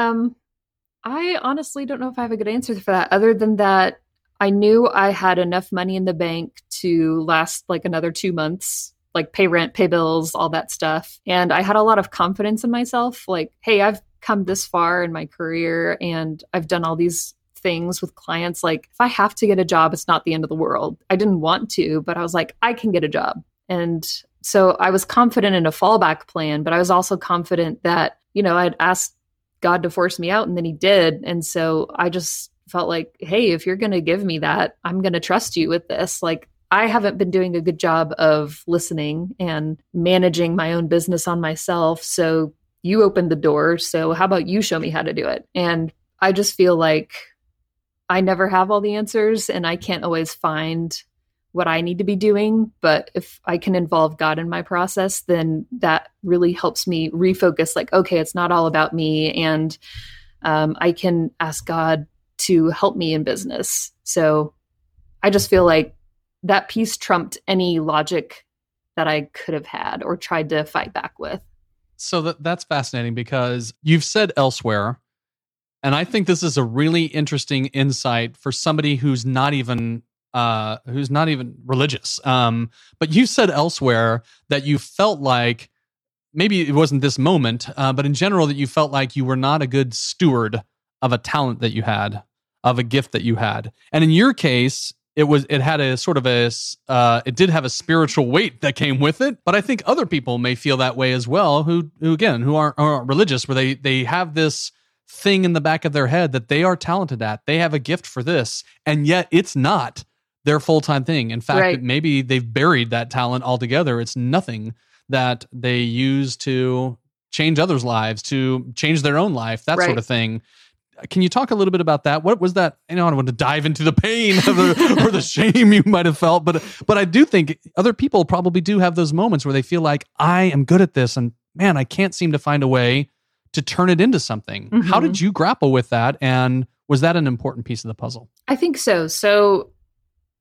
C: I honestly don't know if I have a good answer for that, other than that I knew I had enough money in the bank to last like another 2 months. Like pay rent, pay bills, all that stuff. And I had a lot of confidence in myself. Like, hey, I've come this far in my career and I've done all these things with clients. Like, if I have to get a job, it's not the end of the world. I didn't want to, but I was like, I can get a job. And so I was confident in a fallback plan, but I was also confident that, I'd asked God to force me out and then he did. And so I just felt like, hey, if you're going to give me that, I'm going to trust you with this. Like, I haven't been doing a good job of listening and managing my own business on myself. So you opened the door. So how about you show me how to do it? And I just feel like I never have all the answers and I can't always find what I need to be doing. But if I can involve God in my process, then that really helps me refocus. Like, okay, it's not all about me. And I can ask God to help me in business. So I just feel like that piece trumped any logic that I could have had or tried to fight back with.
B: So that's fascinating because you've said elsewhere, and I think this is a really interesting insight for somebody who's not even religious. But you said elsewhere that you felt like, maybe it wasn't this moment, but in general, that you felt like you were not a good steward of a talent that you had, of a gift that you had. And in your case, it had a sort of it did have a spiritual weight that came with it, but I think other people may feel that way as well, who aren't religious, where they have this thing in the back of their head that they are talented at. They have a gift for this, and yet it's not their full-time thing. In fact, maybe they've buried that talent altogether. It's nothing that they use to change others' lives, to change their own life, that sort of thing. Can you talk a little bit about that? What was that? I don't want to dive into the pain or the shame you might have felt, but I do think other people probably do have those moments where they feel like, I am good at this, and man, I can't seem to find a way to turn it into something. Mm-hmm. How did you grapple with that? And was that an important piece of the puzzle?
C: I think so. So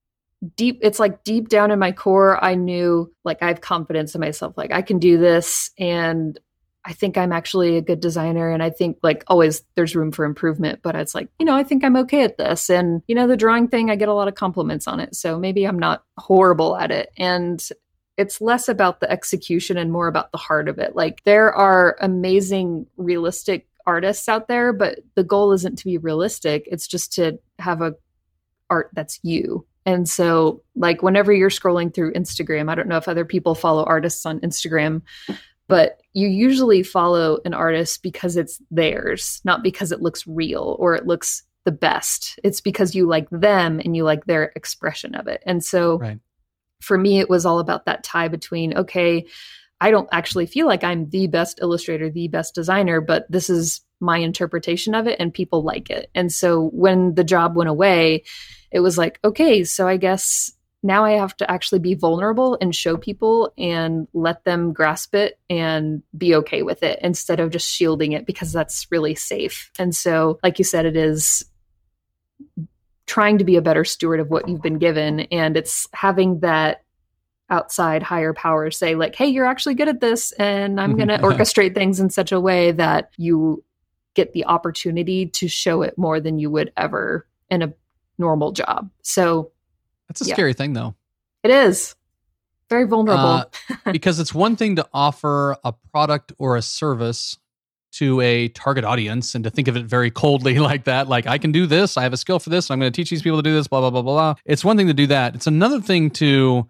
C: it's like deep down in my core, I knew like I have confidence in myself. Like I can do this. And I think I'm actually a good designer. And I think like always there's room for improvement, but it's like, I think I'm okay at this. And, the drawing thing, I get a lot of compliments on it. So maybe I'm not horrible at it. And it's less about the execution and more about the heart of it. Like there are amazing, realistic artists out there, but the goal isn't to be realistic. It's just to have a art that's you. And so like whenever you're scrolling through Instagram, I don't know if other people follow artists on Instagram, but you usually follow an artist because it's theirs, not because it looks real or it looks the best. It's because you like them and you like their expression of it. And so for me, it was all about that tie between, okay, I don't actually feel like I'm the best illustrator, the best designer, but this is my interpretation of it and people like it. And so when the job went away, it was like, okay, so I guess now I have to actually be vulnerable and show people and let them grasp it and be okay with it instead of just shielding it because that's really safe. And so, like you said, it is trying to be a better steward of what you've been given. And it's having that outside higher power say like, hey, you're actually good at this. And I'm going to orchestrate things in such a way that you get the opportunity to show it more than you would ever in a normal job. So
B: that's a scary thing, though.
C: It is. Very vulnerable.
B: Because it's one thing to offer a product or a service to a target audience and to think of it very coldly like that. Like, I can do this. I have a skill for this. I'm going to teach these people to do this, blah, blah, blah, blah, blah. It's one thing to do that. It's another thing to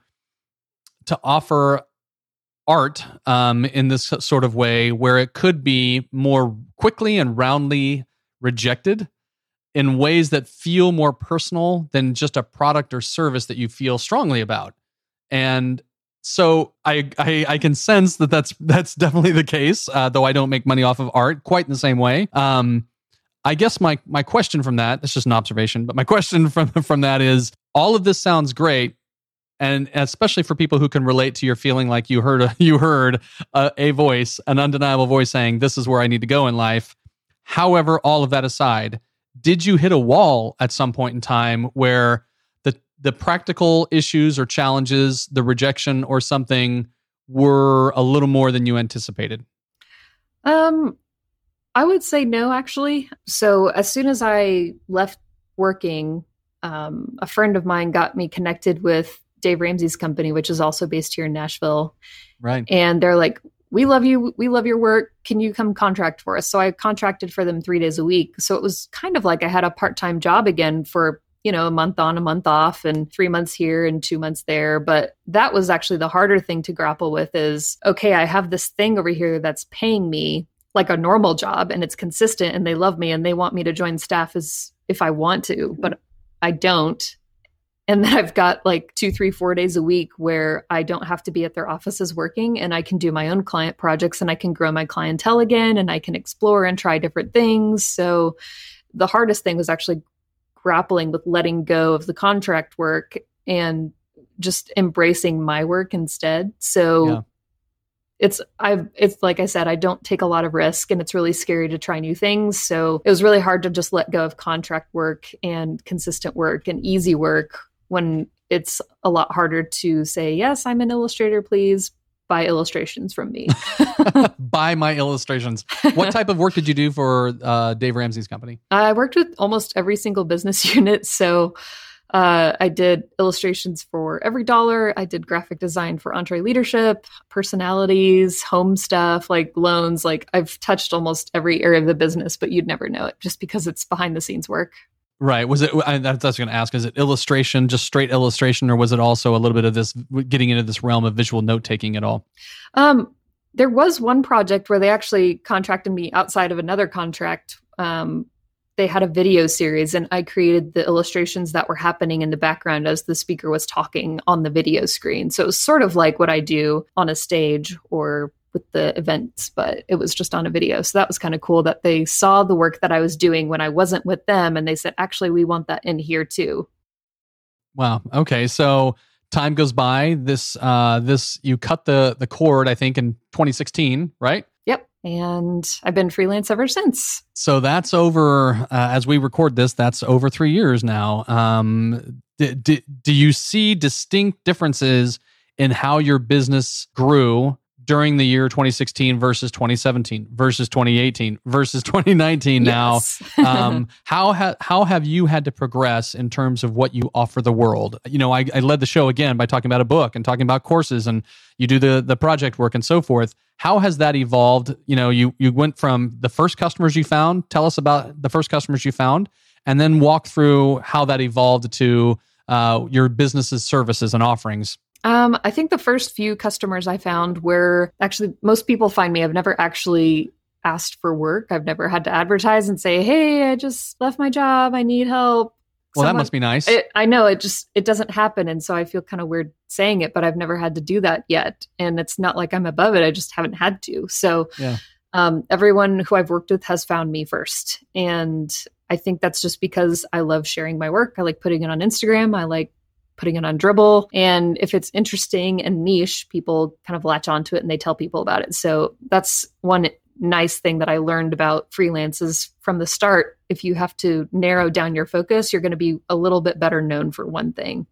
B: offer art in this sort of way where it could be more quickly and roundly rejected in ways that feel more personal than just a product or service that you feel strongly about. And so I can sense that that's definitely the case, though I don't make money off of art quite in the same way. I guess my question from that, it's just an observation, but my question from that is, all of this sounds great, and especially for people who can relate to your feeling like you heard a voice, an undeniable voice saying, this is where I need to go in life. However, all of that aside, did you hit a wall at some point in time where the practical issues or challenges, the rejection or something, were a little more than you anticipated?
C: I would say no, actually. So as soon as I left working, a friend of mine got me connected with Dave Ramsey's company, which is also based here in Nashville. Right. And they're like, we love you. We love your work. Can you come contract for us? So I contracted for them 3 days a week. So it was kind of like I had a part-time job again for, a month on, a month off, and 3 months here and 2 months there. But that was actually the harder thing to grapple with is, okay, I have this thing over here that's paying me like a normal job and it's consistent and they love me and they want me to join staff as if I want to, but I don't. And then I've got like 2, 3, 4 days a week where I don't have to be at their offices working and I can do my own client projects and I can grow my clientele again and I can explore and try different things. So the hardest thing was actually grappling with letting go of the contract work and just embracing my work instead. So it's like I said, I don't take a lot of risk and it's really scary to try new things. So it was really hard to just let go of contract work and consistent work and easy work when it's a lot harder to say, yes, I'm an illustrator, please buy illustrations from me.
B: Buy my illustrations. What type of work did you do for Dave Ramsey's company?
C: I worked with almost every single business unit. So I did illustrations for EveryDollar. I did graphic design for EntreLeadership, personalities, home stuff, like loans. Like I've touched almost every area of the business, but you'd never know it just because it's behind the scenes work.
B: Right. Was it, that's what I was going to ask, is it illustration, just straight illustration, or was it also a little bit of this, getting into this realm of visual note taking at all?
C: There was one project where they actually contracted me outside of another contract. They had a video series and I created the illustrations that were happening in the background as the speaker was talking on the video screen. So it was sort of like what I do on a stage or with the events, but it was just on a video. So that was kind of cool that they saw the work that I was doing when I wasn't with them. And they said, actually, we want that in here too.
B: Wow. Okay. So time goes by. This you cut the cord, I think, in 2016, right?
C: Yep. And I've been freelance ever since. So
B: that's over, as we record this, that's over 3 years now. Do you see distinct differences in how your business grew during the year 2016 versus 2017 versus 2018 versus 2019 now?
C: Yes.
B: How have you had to progress in terms of what you offer the world? I led the show again by talking about a book and talking about courses, and you do the project work and so forth. How has that evolved? You went from the first customers you found. Tell us about the first customers you found, and then walk through how that evolved to your business's services and offerings.
C: I think the first few customers I found were actually, most people find me. I've never actually asked for work. I've never had to advertise and say, hey, I just left my job. I need help.
B: Well, that must be nice.
C: I know it doesn't happen. And so I feel kind of weird saying it, but I've never had to do that yet. And it's not like I'm above it. I just haven't had to. So
B: yeah.
C: Everyone who I've worked with has found me first. And I think that's just because I love sharing my work. I like putting it on Instagram. I like putting it on Dribbble. And if it's interesting and niche, people kind of latch onto it and they tell people about it. So that's one nice thing that I learned about freelance is from the start, if you have to narrow down your focus, you're going to be a little bit better known for one thing.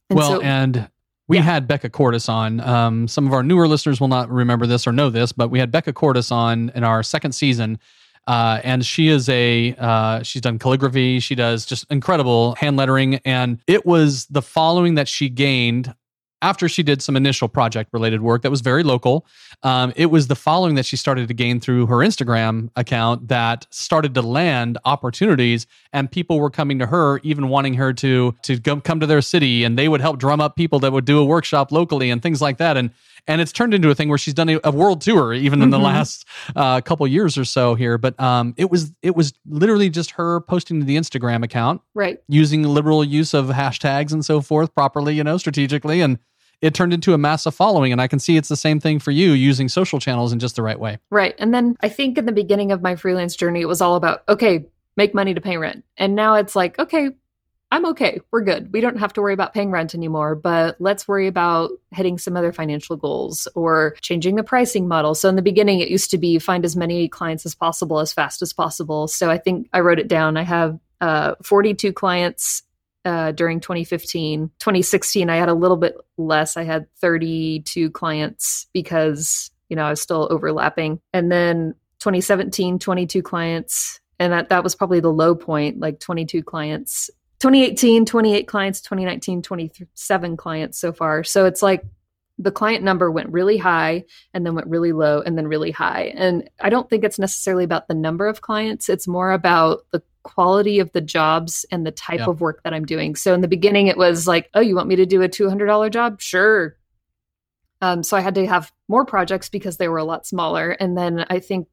C: And
B: we had Becca Cordes on. Some of our newer listeners will not remember this or know this, but we had Becca Cordes on in our second season. And she is she's done calligraphy. She does just incredible hand lettering. And it was the following that she gained after she did some initial project related work that was very local. It was the following that she started to gain through her Instagram account that started to land opportunities, and people were coming to her, even wanting her to come to their city, and they would help drum up people that would do a workshop locally and things like that. And it's turned into a thing where she's done a world tour even in the last couple years or so here. But it was literally just her posting to the Instagram account,
C: right,
B: using liberal use of hashtags and so forth properly, strategically, and it turned into a massive following. And I can see it's the same thing for you, using social channels in just the right way.
C: Right. And then I think in the beginning of my freelance journey, it was all about, okay, make money to pay rent. And now it's like, okay, I'm okay. We're good. We don't have to worry about paying rent anymore, but let's worry about hitting some other financial goals or changing the pricing model. So in the beginning, it used to be find as many clients as possible, as fast as possible. So I think I wrote it down. I have 42 clients during 2015. 2016, I had a little bit less. I had 32 clients because, I was still overlapping. And then 2017, 22 clients. And that was probably the low point, like 22 clients. 2018, 28 clients, 2019, 27 clients so far. So it's like the client number went really high and then went really low and then really high. And I don't think it's necessarily about the number of clients. It's more about the quality of the jobs and the type of work that I'm doing. So in the beginning, it was like, oh, you want me to do a $200 job? Sure. So I had to have more projects because they were a lot smaller. And then I think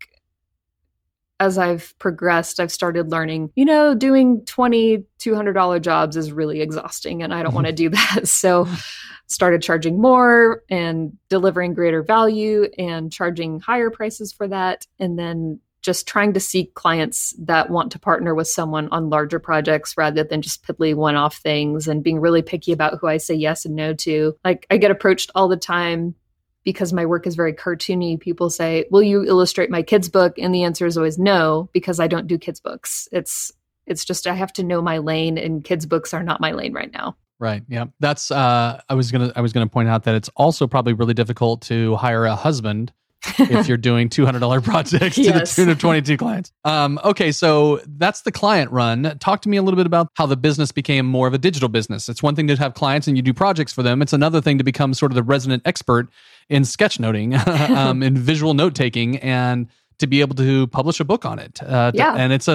C: as I've progressed, I've started learning, doing $200 jobs is really exhausting and I don't want to do that. So started charging more and delivering greater value and charging higher prices for that. And then just trying to seek clients that want to partner with someone on larger projects rather than just piddly one-off things, and being really picky about who I say yes and no to. Like I get approached all the time because my work is very cartoony. People say, will you illustrate my kids' book? And the answer is always no, because I don't do kids' books. It's just, I have to know my lane, and kids' books are not my lane right now.
B: Right. Yeah. That's, I was going to point out that it's also probably really difficult to hire a husband if you're doing $200 projects to the tune of 22 clients. Okay, so that's the client run. Talk to me a little bit about how the business became more of a digital business. It's one thing to have clients and you do projects for them. It's another thing to become sort of the resident expert in sketchnoting, in visual note taking, and to be able to publish a book on it. And it's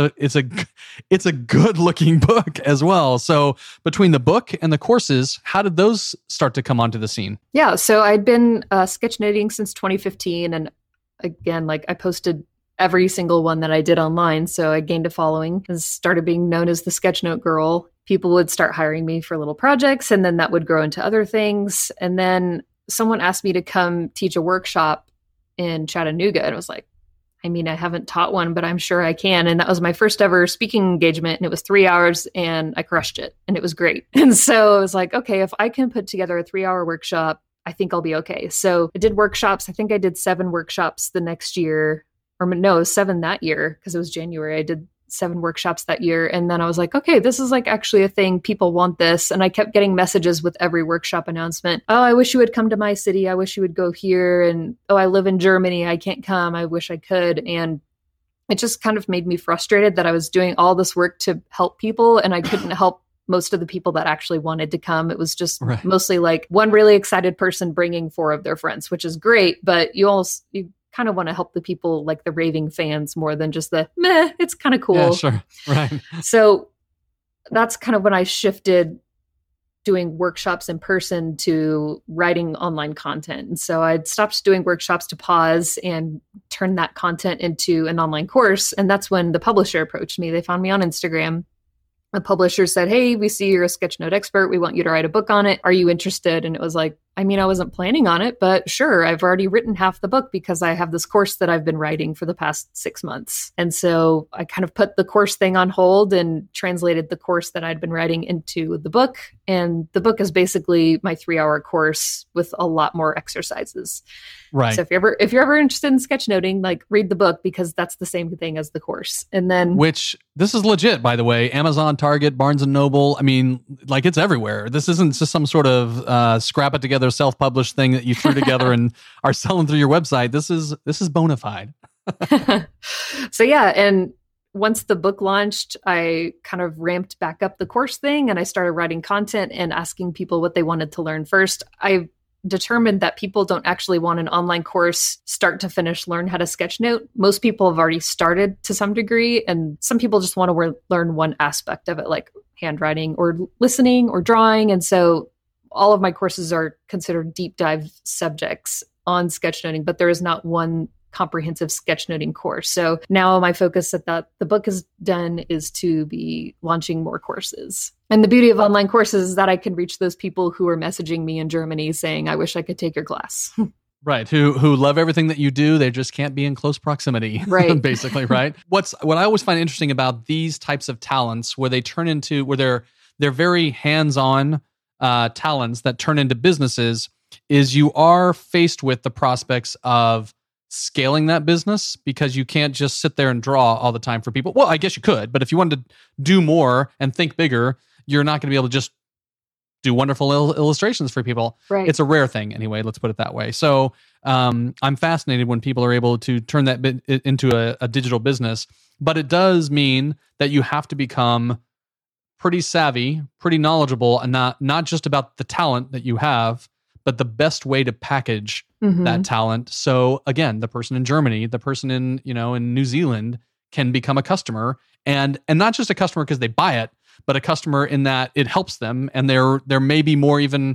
B: a good looking book as well. So between the book and the courses, how did those start to come onto the scene?
C: Yeah. So I'd been sketchnoting since 2015. And again, like I posted every single one that I did online. So I gained a following and started being known as the Sketchnote Girl. People would start hiring me for little projects, and then that would grow into other things. And then someone asked me to come teach a workshop in Chattanooga. And I was like, I haven't taught one, but I'm sure I can. And that was my first ever speaking engagement. And it was 3 hours and I crushed it and it was great. And so I was like, okay, if I can put together a 3-hour workshop, I think I'll be okay. So I did workshops. I think I did 7 workshops the next year, or no, 7 that year because it was January. I did 7 workshops that year. And then I was like, okay, this is like actually a thing. People want this. And I kept getting messages with every workshop announcement. Oh, I wish you would come to my city. I wish you would go here. And oh, I live in Germany. I can't come. I wish I could. And it just kind of made me frustrated that I was doing all this work to help people and I couldn't help most of the people that actually wanted to come. It was just mostly like one really excited person bringing 4 of their friends, which is great. But you kind of want to help the people like the raving fans more than just the meh, it's kind of cool.
B: Yeah, sure. Right.
C: So that's kind of when I shifted doing workshops in person to writing online content. And so I'd stopped doing workshops to pause and turn that content into an online course. And that's when the publisher approached me. They found me on Instagram. The publisher said, hey, we see you're a sketchnote expert. We want you to write a book on it. Are you interested? And it was like, I mean, I wasn't planning on it, but sure, I've already written half the book because I have this course that I've been writing for the past 6 months. And so I kind of put the course thing on hold and translated the course that I'd been writing into the book. And the book is basically my 3-hour course with a lot more exercises.
B: Right.
C: So if you're ever interested in sketchnoting, like read the book because that's the same thing as the course. And then
B: which this is legit, by the way, Amazon, Target, Barnes and Noble. I mean, like it's everywhere. This isn't just some sort of scrap it together, self-published thing that you threw together and are selling through your website. This is bona fide.
C: So yeah, and once the book launched, I kind of ramped back up the course thing and I started writing content and asking people what they wanted to learn first. I determined that people don't actually want an online course start to finish, learn how to sketchnote. Most people have already started to some degree, and some people just want to learn one aspect of it, like handwriting or listening or drawing. And so all of my courses are considered deep dive subjects on sketchnoting, but there is not one comprehensive sketchnoting course. So now my focus at that the book is done is to be launching more courses. And the beauty of online courses is that I can reach those people who are messaging me in Germany saying, I wish I could take your class.
B: Right. Who love everything that you do. They just can't be in close proximity.
C: Right.
B: Basically, right? What I always find interesting about these types of talents where they're very hands-on talents that turn into businesses is you are faced with the prospects of scaling that business because you can't just sit there and draw all the time for people. Well, I guess you could, but if you wanted to do more and think bigger, you're not going to be able to just do wonderful illustrations for people.
C: Right.
B: It's a rare thing anyway, let's put it that way. So I'm fascinated when people are able to turn that bit into a digital business, but it does mean that you have to become pretty savvy, pretty knowledgeable, and not just about the talent that you have, but the best way to package that talent. So again, the person in Germany, the person in New Zealand can become a customer, and not just a customer because they buy it, but a customer in that it helps them, and they're maybe more even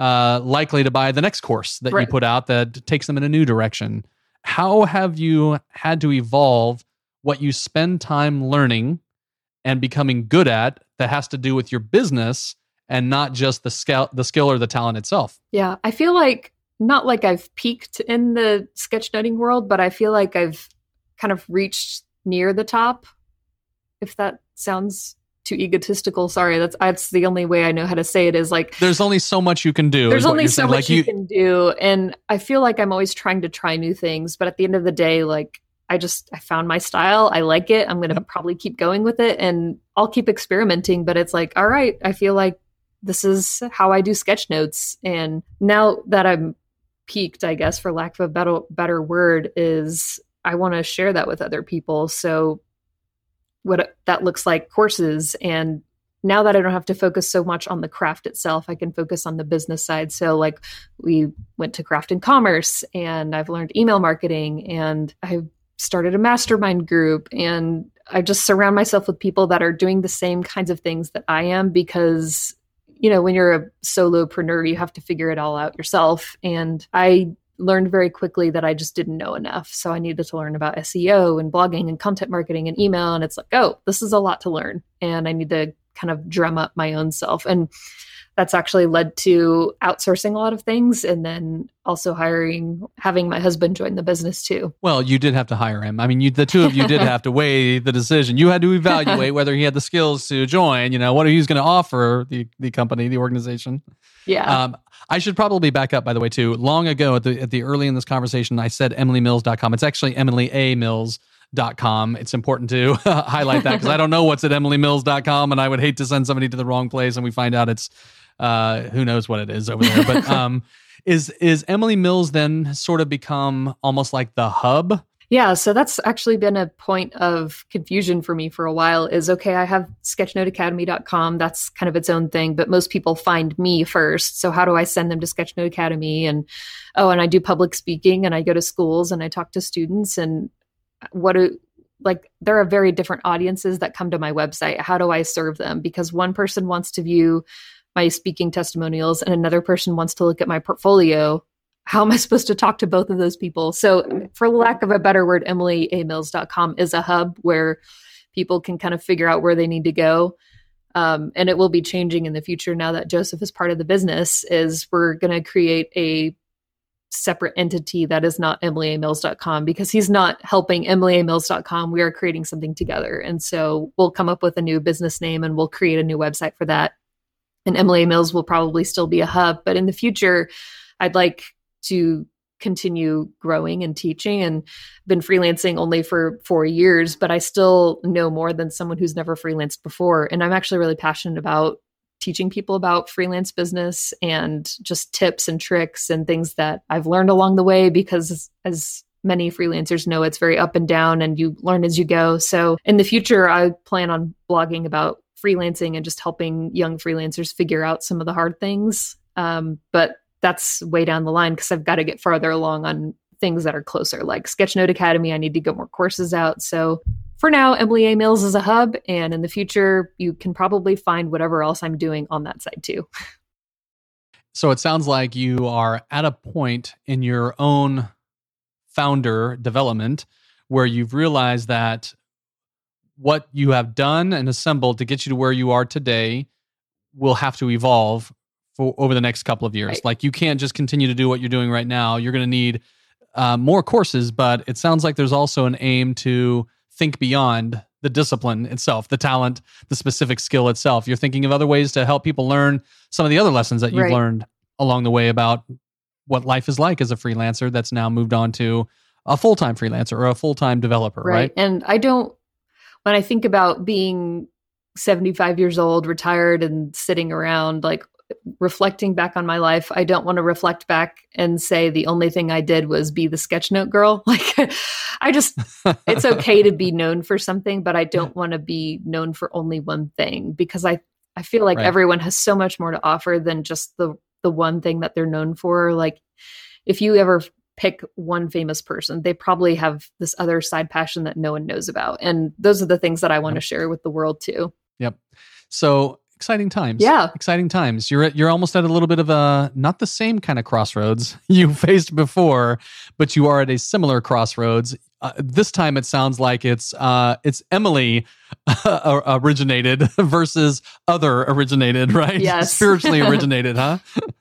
B: likely to buy the next course that you put out that takes them in a new direction. How have you had to evolve what you spend time learning and becoming good at that has to do with your business and not just the skill or the talent itself?
C: Yeah, I feel like not like I've peaked in the sketchnoting world, but I feel like I've kind of reached near the top. If that sounds too egotistical, sorry, that's the only way I know how to say it is like
B: there's only so much you can do.
C: There's only so much you can do, and I feel like I'm always trying to try new things, but at the end of the day, like I found my style. I like it. I'm going to probably keep going with it, and I'll keep experimenting, but it's like, all right, I feel like this is how I do sketch notes. And now that I'm peaked, I guess, for lack of a better word, is I want to share that with other people. So what that looks like courses. And now that I don't have to focus so much on the craft itself, I can focus on the business side. So like we went to Craft and Commerce, and I've learned email marketing, and I've started a mastermind group, and I just surround myself with people that are doing the same kinds of things that I am, because when you're a solopreneur, you have to figure it all out yourself. And I learned very quickly that I just didn't know enough. So I needed to learn about SEO and blogging and content marketing and email. And it's like, oh, this is a lot to learn. And I need to kind of drum up my own self. And that's actually led to outsourcing a lot of things, and then also having my husband join the business too.
B: Well, you did have to hire him. I mean, the two of you did have to weigh the decision. You had to evaluate whether he had the skills to join, what he was going to offer the company, the organization.
C: Yeah.
B: I should probably back up, by the way, too. Long ago at the early in this conversation, I said EmilyMills.com. It's actually Emily A. Mills. emilymills.com. It's important to highlight that because I don't know what's at emilymills.com, and I would hate to send somebody to the wrong place and we find out it's who knows what it is over there. But is Emily Mills then sort of become almost like the hub?
C: Yeah, so that's actually been a point of confusion for me for a while is, okay, I have sketchnoteacademy.com. That's kind of its own thing, but most people find me first. So how do I send them to Sketchnote Academy? And I do public speaking and I go to schools and I talk to students and there are very different audiences that come to my website. How do I serve them? Because one person wants to view my speaking testimonials and another person wants to look at my portfolio. How am I supposed to talk to both of those people? So for lack of a better word, emilymills.com is a hub where people can kind of figure out where they need to go. And it will be changing in the future now that Joseph is part of the business, is we're going to create a separate entity that is not emilymills.com because he's not helping emilymills.com. We are creating something together. And so we'll come up with a new business name and we'll create a new website for that. And Emily Mills will probably still be a hub, but in the future, I'd like to continue growing and teaching, and been freelancing only for 4 years, but I still know more than someone who's never freelanced before. And I'm actually really passionate about teaching people about freelance business and just tips and tricks and things that I've learned along the way, because as many freelancers know, it's very up and down and you learn as you go. So in the future, I plan on blogging about freelancing and just helping young freelancers figure out some of the hard things. But that's way down the line because I've got to get farther along on things that are closer, like Sketchnote Academy. I need to get more courses out. So for now, Emily A. Mills is a hub. And in the future, you can probably find whatever else I'm doing on that side too.
B: So it sounds like you are at a point in your own founder development where you've realized that what you have done and assembled to get you to where you are today will have to evolve over the next couple of years.
C: Right.
B: Like you can't just continue to do what you're doing right now. You're going to need more courses, but it sounds like there's also an aim to think beyond the discipline itself, the talent, the specific skill itself. You're thinking of other ways to help people learn some of the other lessons that you've
C: Right.
B: learned along the way about what life is like as a freelancer that's now moved on to a full-time freelancer or a full-time developer, right?
C: And when I think about being 75 years old, retired and sitting around, like reflecting back on my life, I don't want to reflect back and say the only thing I did was be the sketchnote girl. Like it's okay to be known for something, but I don't want to be known for only one thing, because I feel like
B: Right.
C: everyone has so much more to offer than just the one thing that they're known for. Like if you ever pick one famous person, they probably have this other side passion that no one knows about. And those are the things that I want to share with the world too.
B: Yep. So exciting times.
C: Yeah.
B: Exciting times. You're almost at a little bit of a, not the same kind of crossroads you faced before, but you are at a similar crossroads. This time it sounds like it's Emily originated versus other originated, right?
C: Yes.
B: Spiritually originated, huh?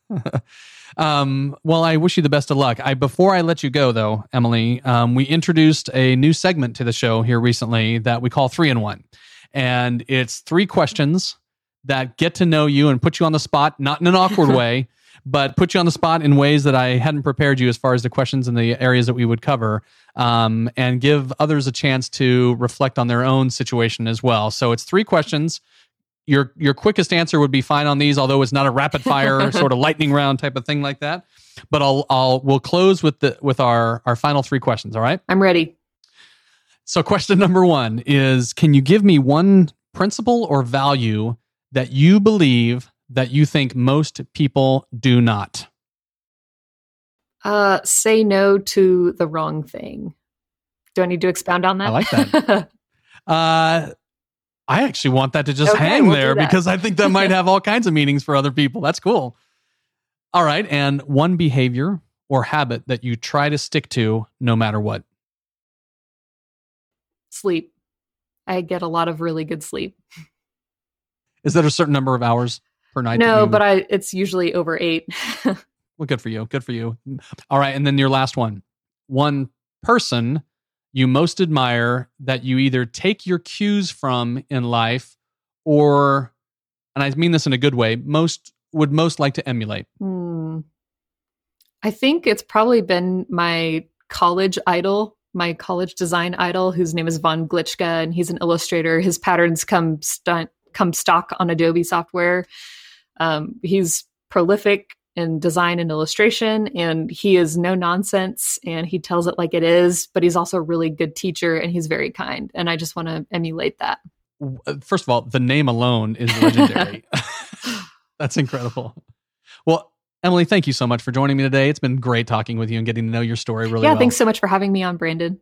B: Well, I wish you the best of luck. Before I let you go, though, Emily, we introduced a new segment to the show here recently that we call 3-in-1. And it's 3 questions that get to know you and put you on the spot, not in an awkward way, but put you on the spot in ways that I hadn't prepared you as far as the questions and the areas that we would cover, and give others a chance to reflect on their own situation as well. So it's 3 questions. Your quickest answer would be fine on these, although it's not a rapid fire sort of lightning round type of thing like that. But we'll close with our final 3 questions. All right?
C: I'm ready.
B: So question number 1 is, can you give me one principle or value that you believe that you think most people do not?
C: Say no to the wrong thing. Do I need to expound on that?
B: I like that. I actually want that to just
C: Okay,
B: hang
C: we'll
B: there
C: do that.
B: because I think that might have all kinds of meanings for other people. That's cool. All right. And one behavior or habit that you try to stick to no matter what.
C: Sleep. I get a lot of really good sleep.
B: Is that a certain number of hours per night?
C: No, but it's usually over 8.
B: Well, good for you. Good for you. All right. And then your last one. One person you most admire that you either take your cues from in life or, and I mean this in a good way, would most like to emulate.
C: I think it's probably been my college idol, my college design idol, whose name is Von Glitchka, and he's an illustrator. His patterns come stock on Adobe software. He's prolific in design and illustration, and he is no nonsense, and he tells it like it is, but he's also a really good teacher, and he's very kind. And I just want to emulate that.
B: First of all, the name alone is legendary. That's incredible. Well, Emily, thank you so much for joining me today. It's been great talking with you and getting to know your story really well.
C: Yeah, thanks so much for having me on, Brandon.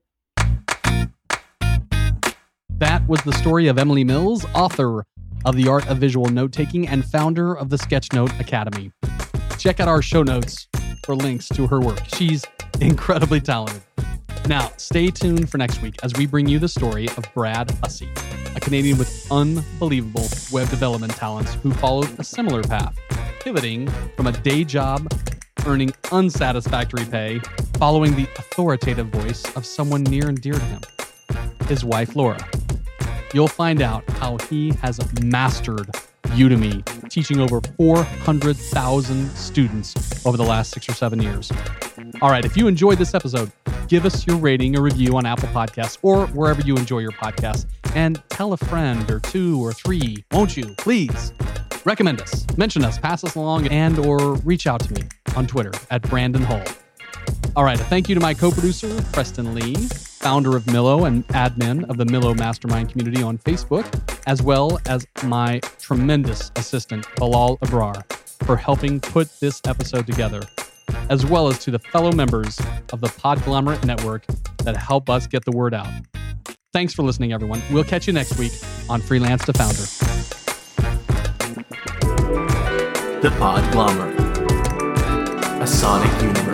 B: That was the story of Emily Mills, author of The Art of Visual Note-Taking and founder of the Sketchnote Academy. Check out our show notes for links to her work. She's incredibly talented. Now, stay tuned for next week as we bring you the story of Brad Hussey, a Canadian with unbelievable web development talents who followed a similar path, pivoting from a day job, earning unsatisfactory pay, following the authoritative voice of someone near and dear to him, his wife, Laura. You'll find out how he has mastered Udemy, teaching over 400,000 students over the last 6 or 7 years. All right, if you enjoyed this episode, give us your rating or review on Apple Podcasts or wherever you enjoy your podcasts, and tell a friend or two or three, won't you? Please recommend us, mention us, pass us along, and or reach out to me on Twitter at Brandon Hull. All right, a thank you to my co-producer, Preston Lee, founder of Millo and admin of the Millo Mastermind community on Facebook, as well as my tremendous assistant, Bilal Abrar, for helping put this episode together, as well as to the fellow members of the Podglomerate Network that help us get the word out. Thanks for listening, everyone. We'll catch you next week on Freelance to Founder.
D: The Podglomerate, a sonic unit.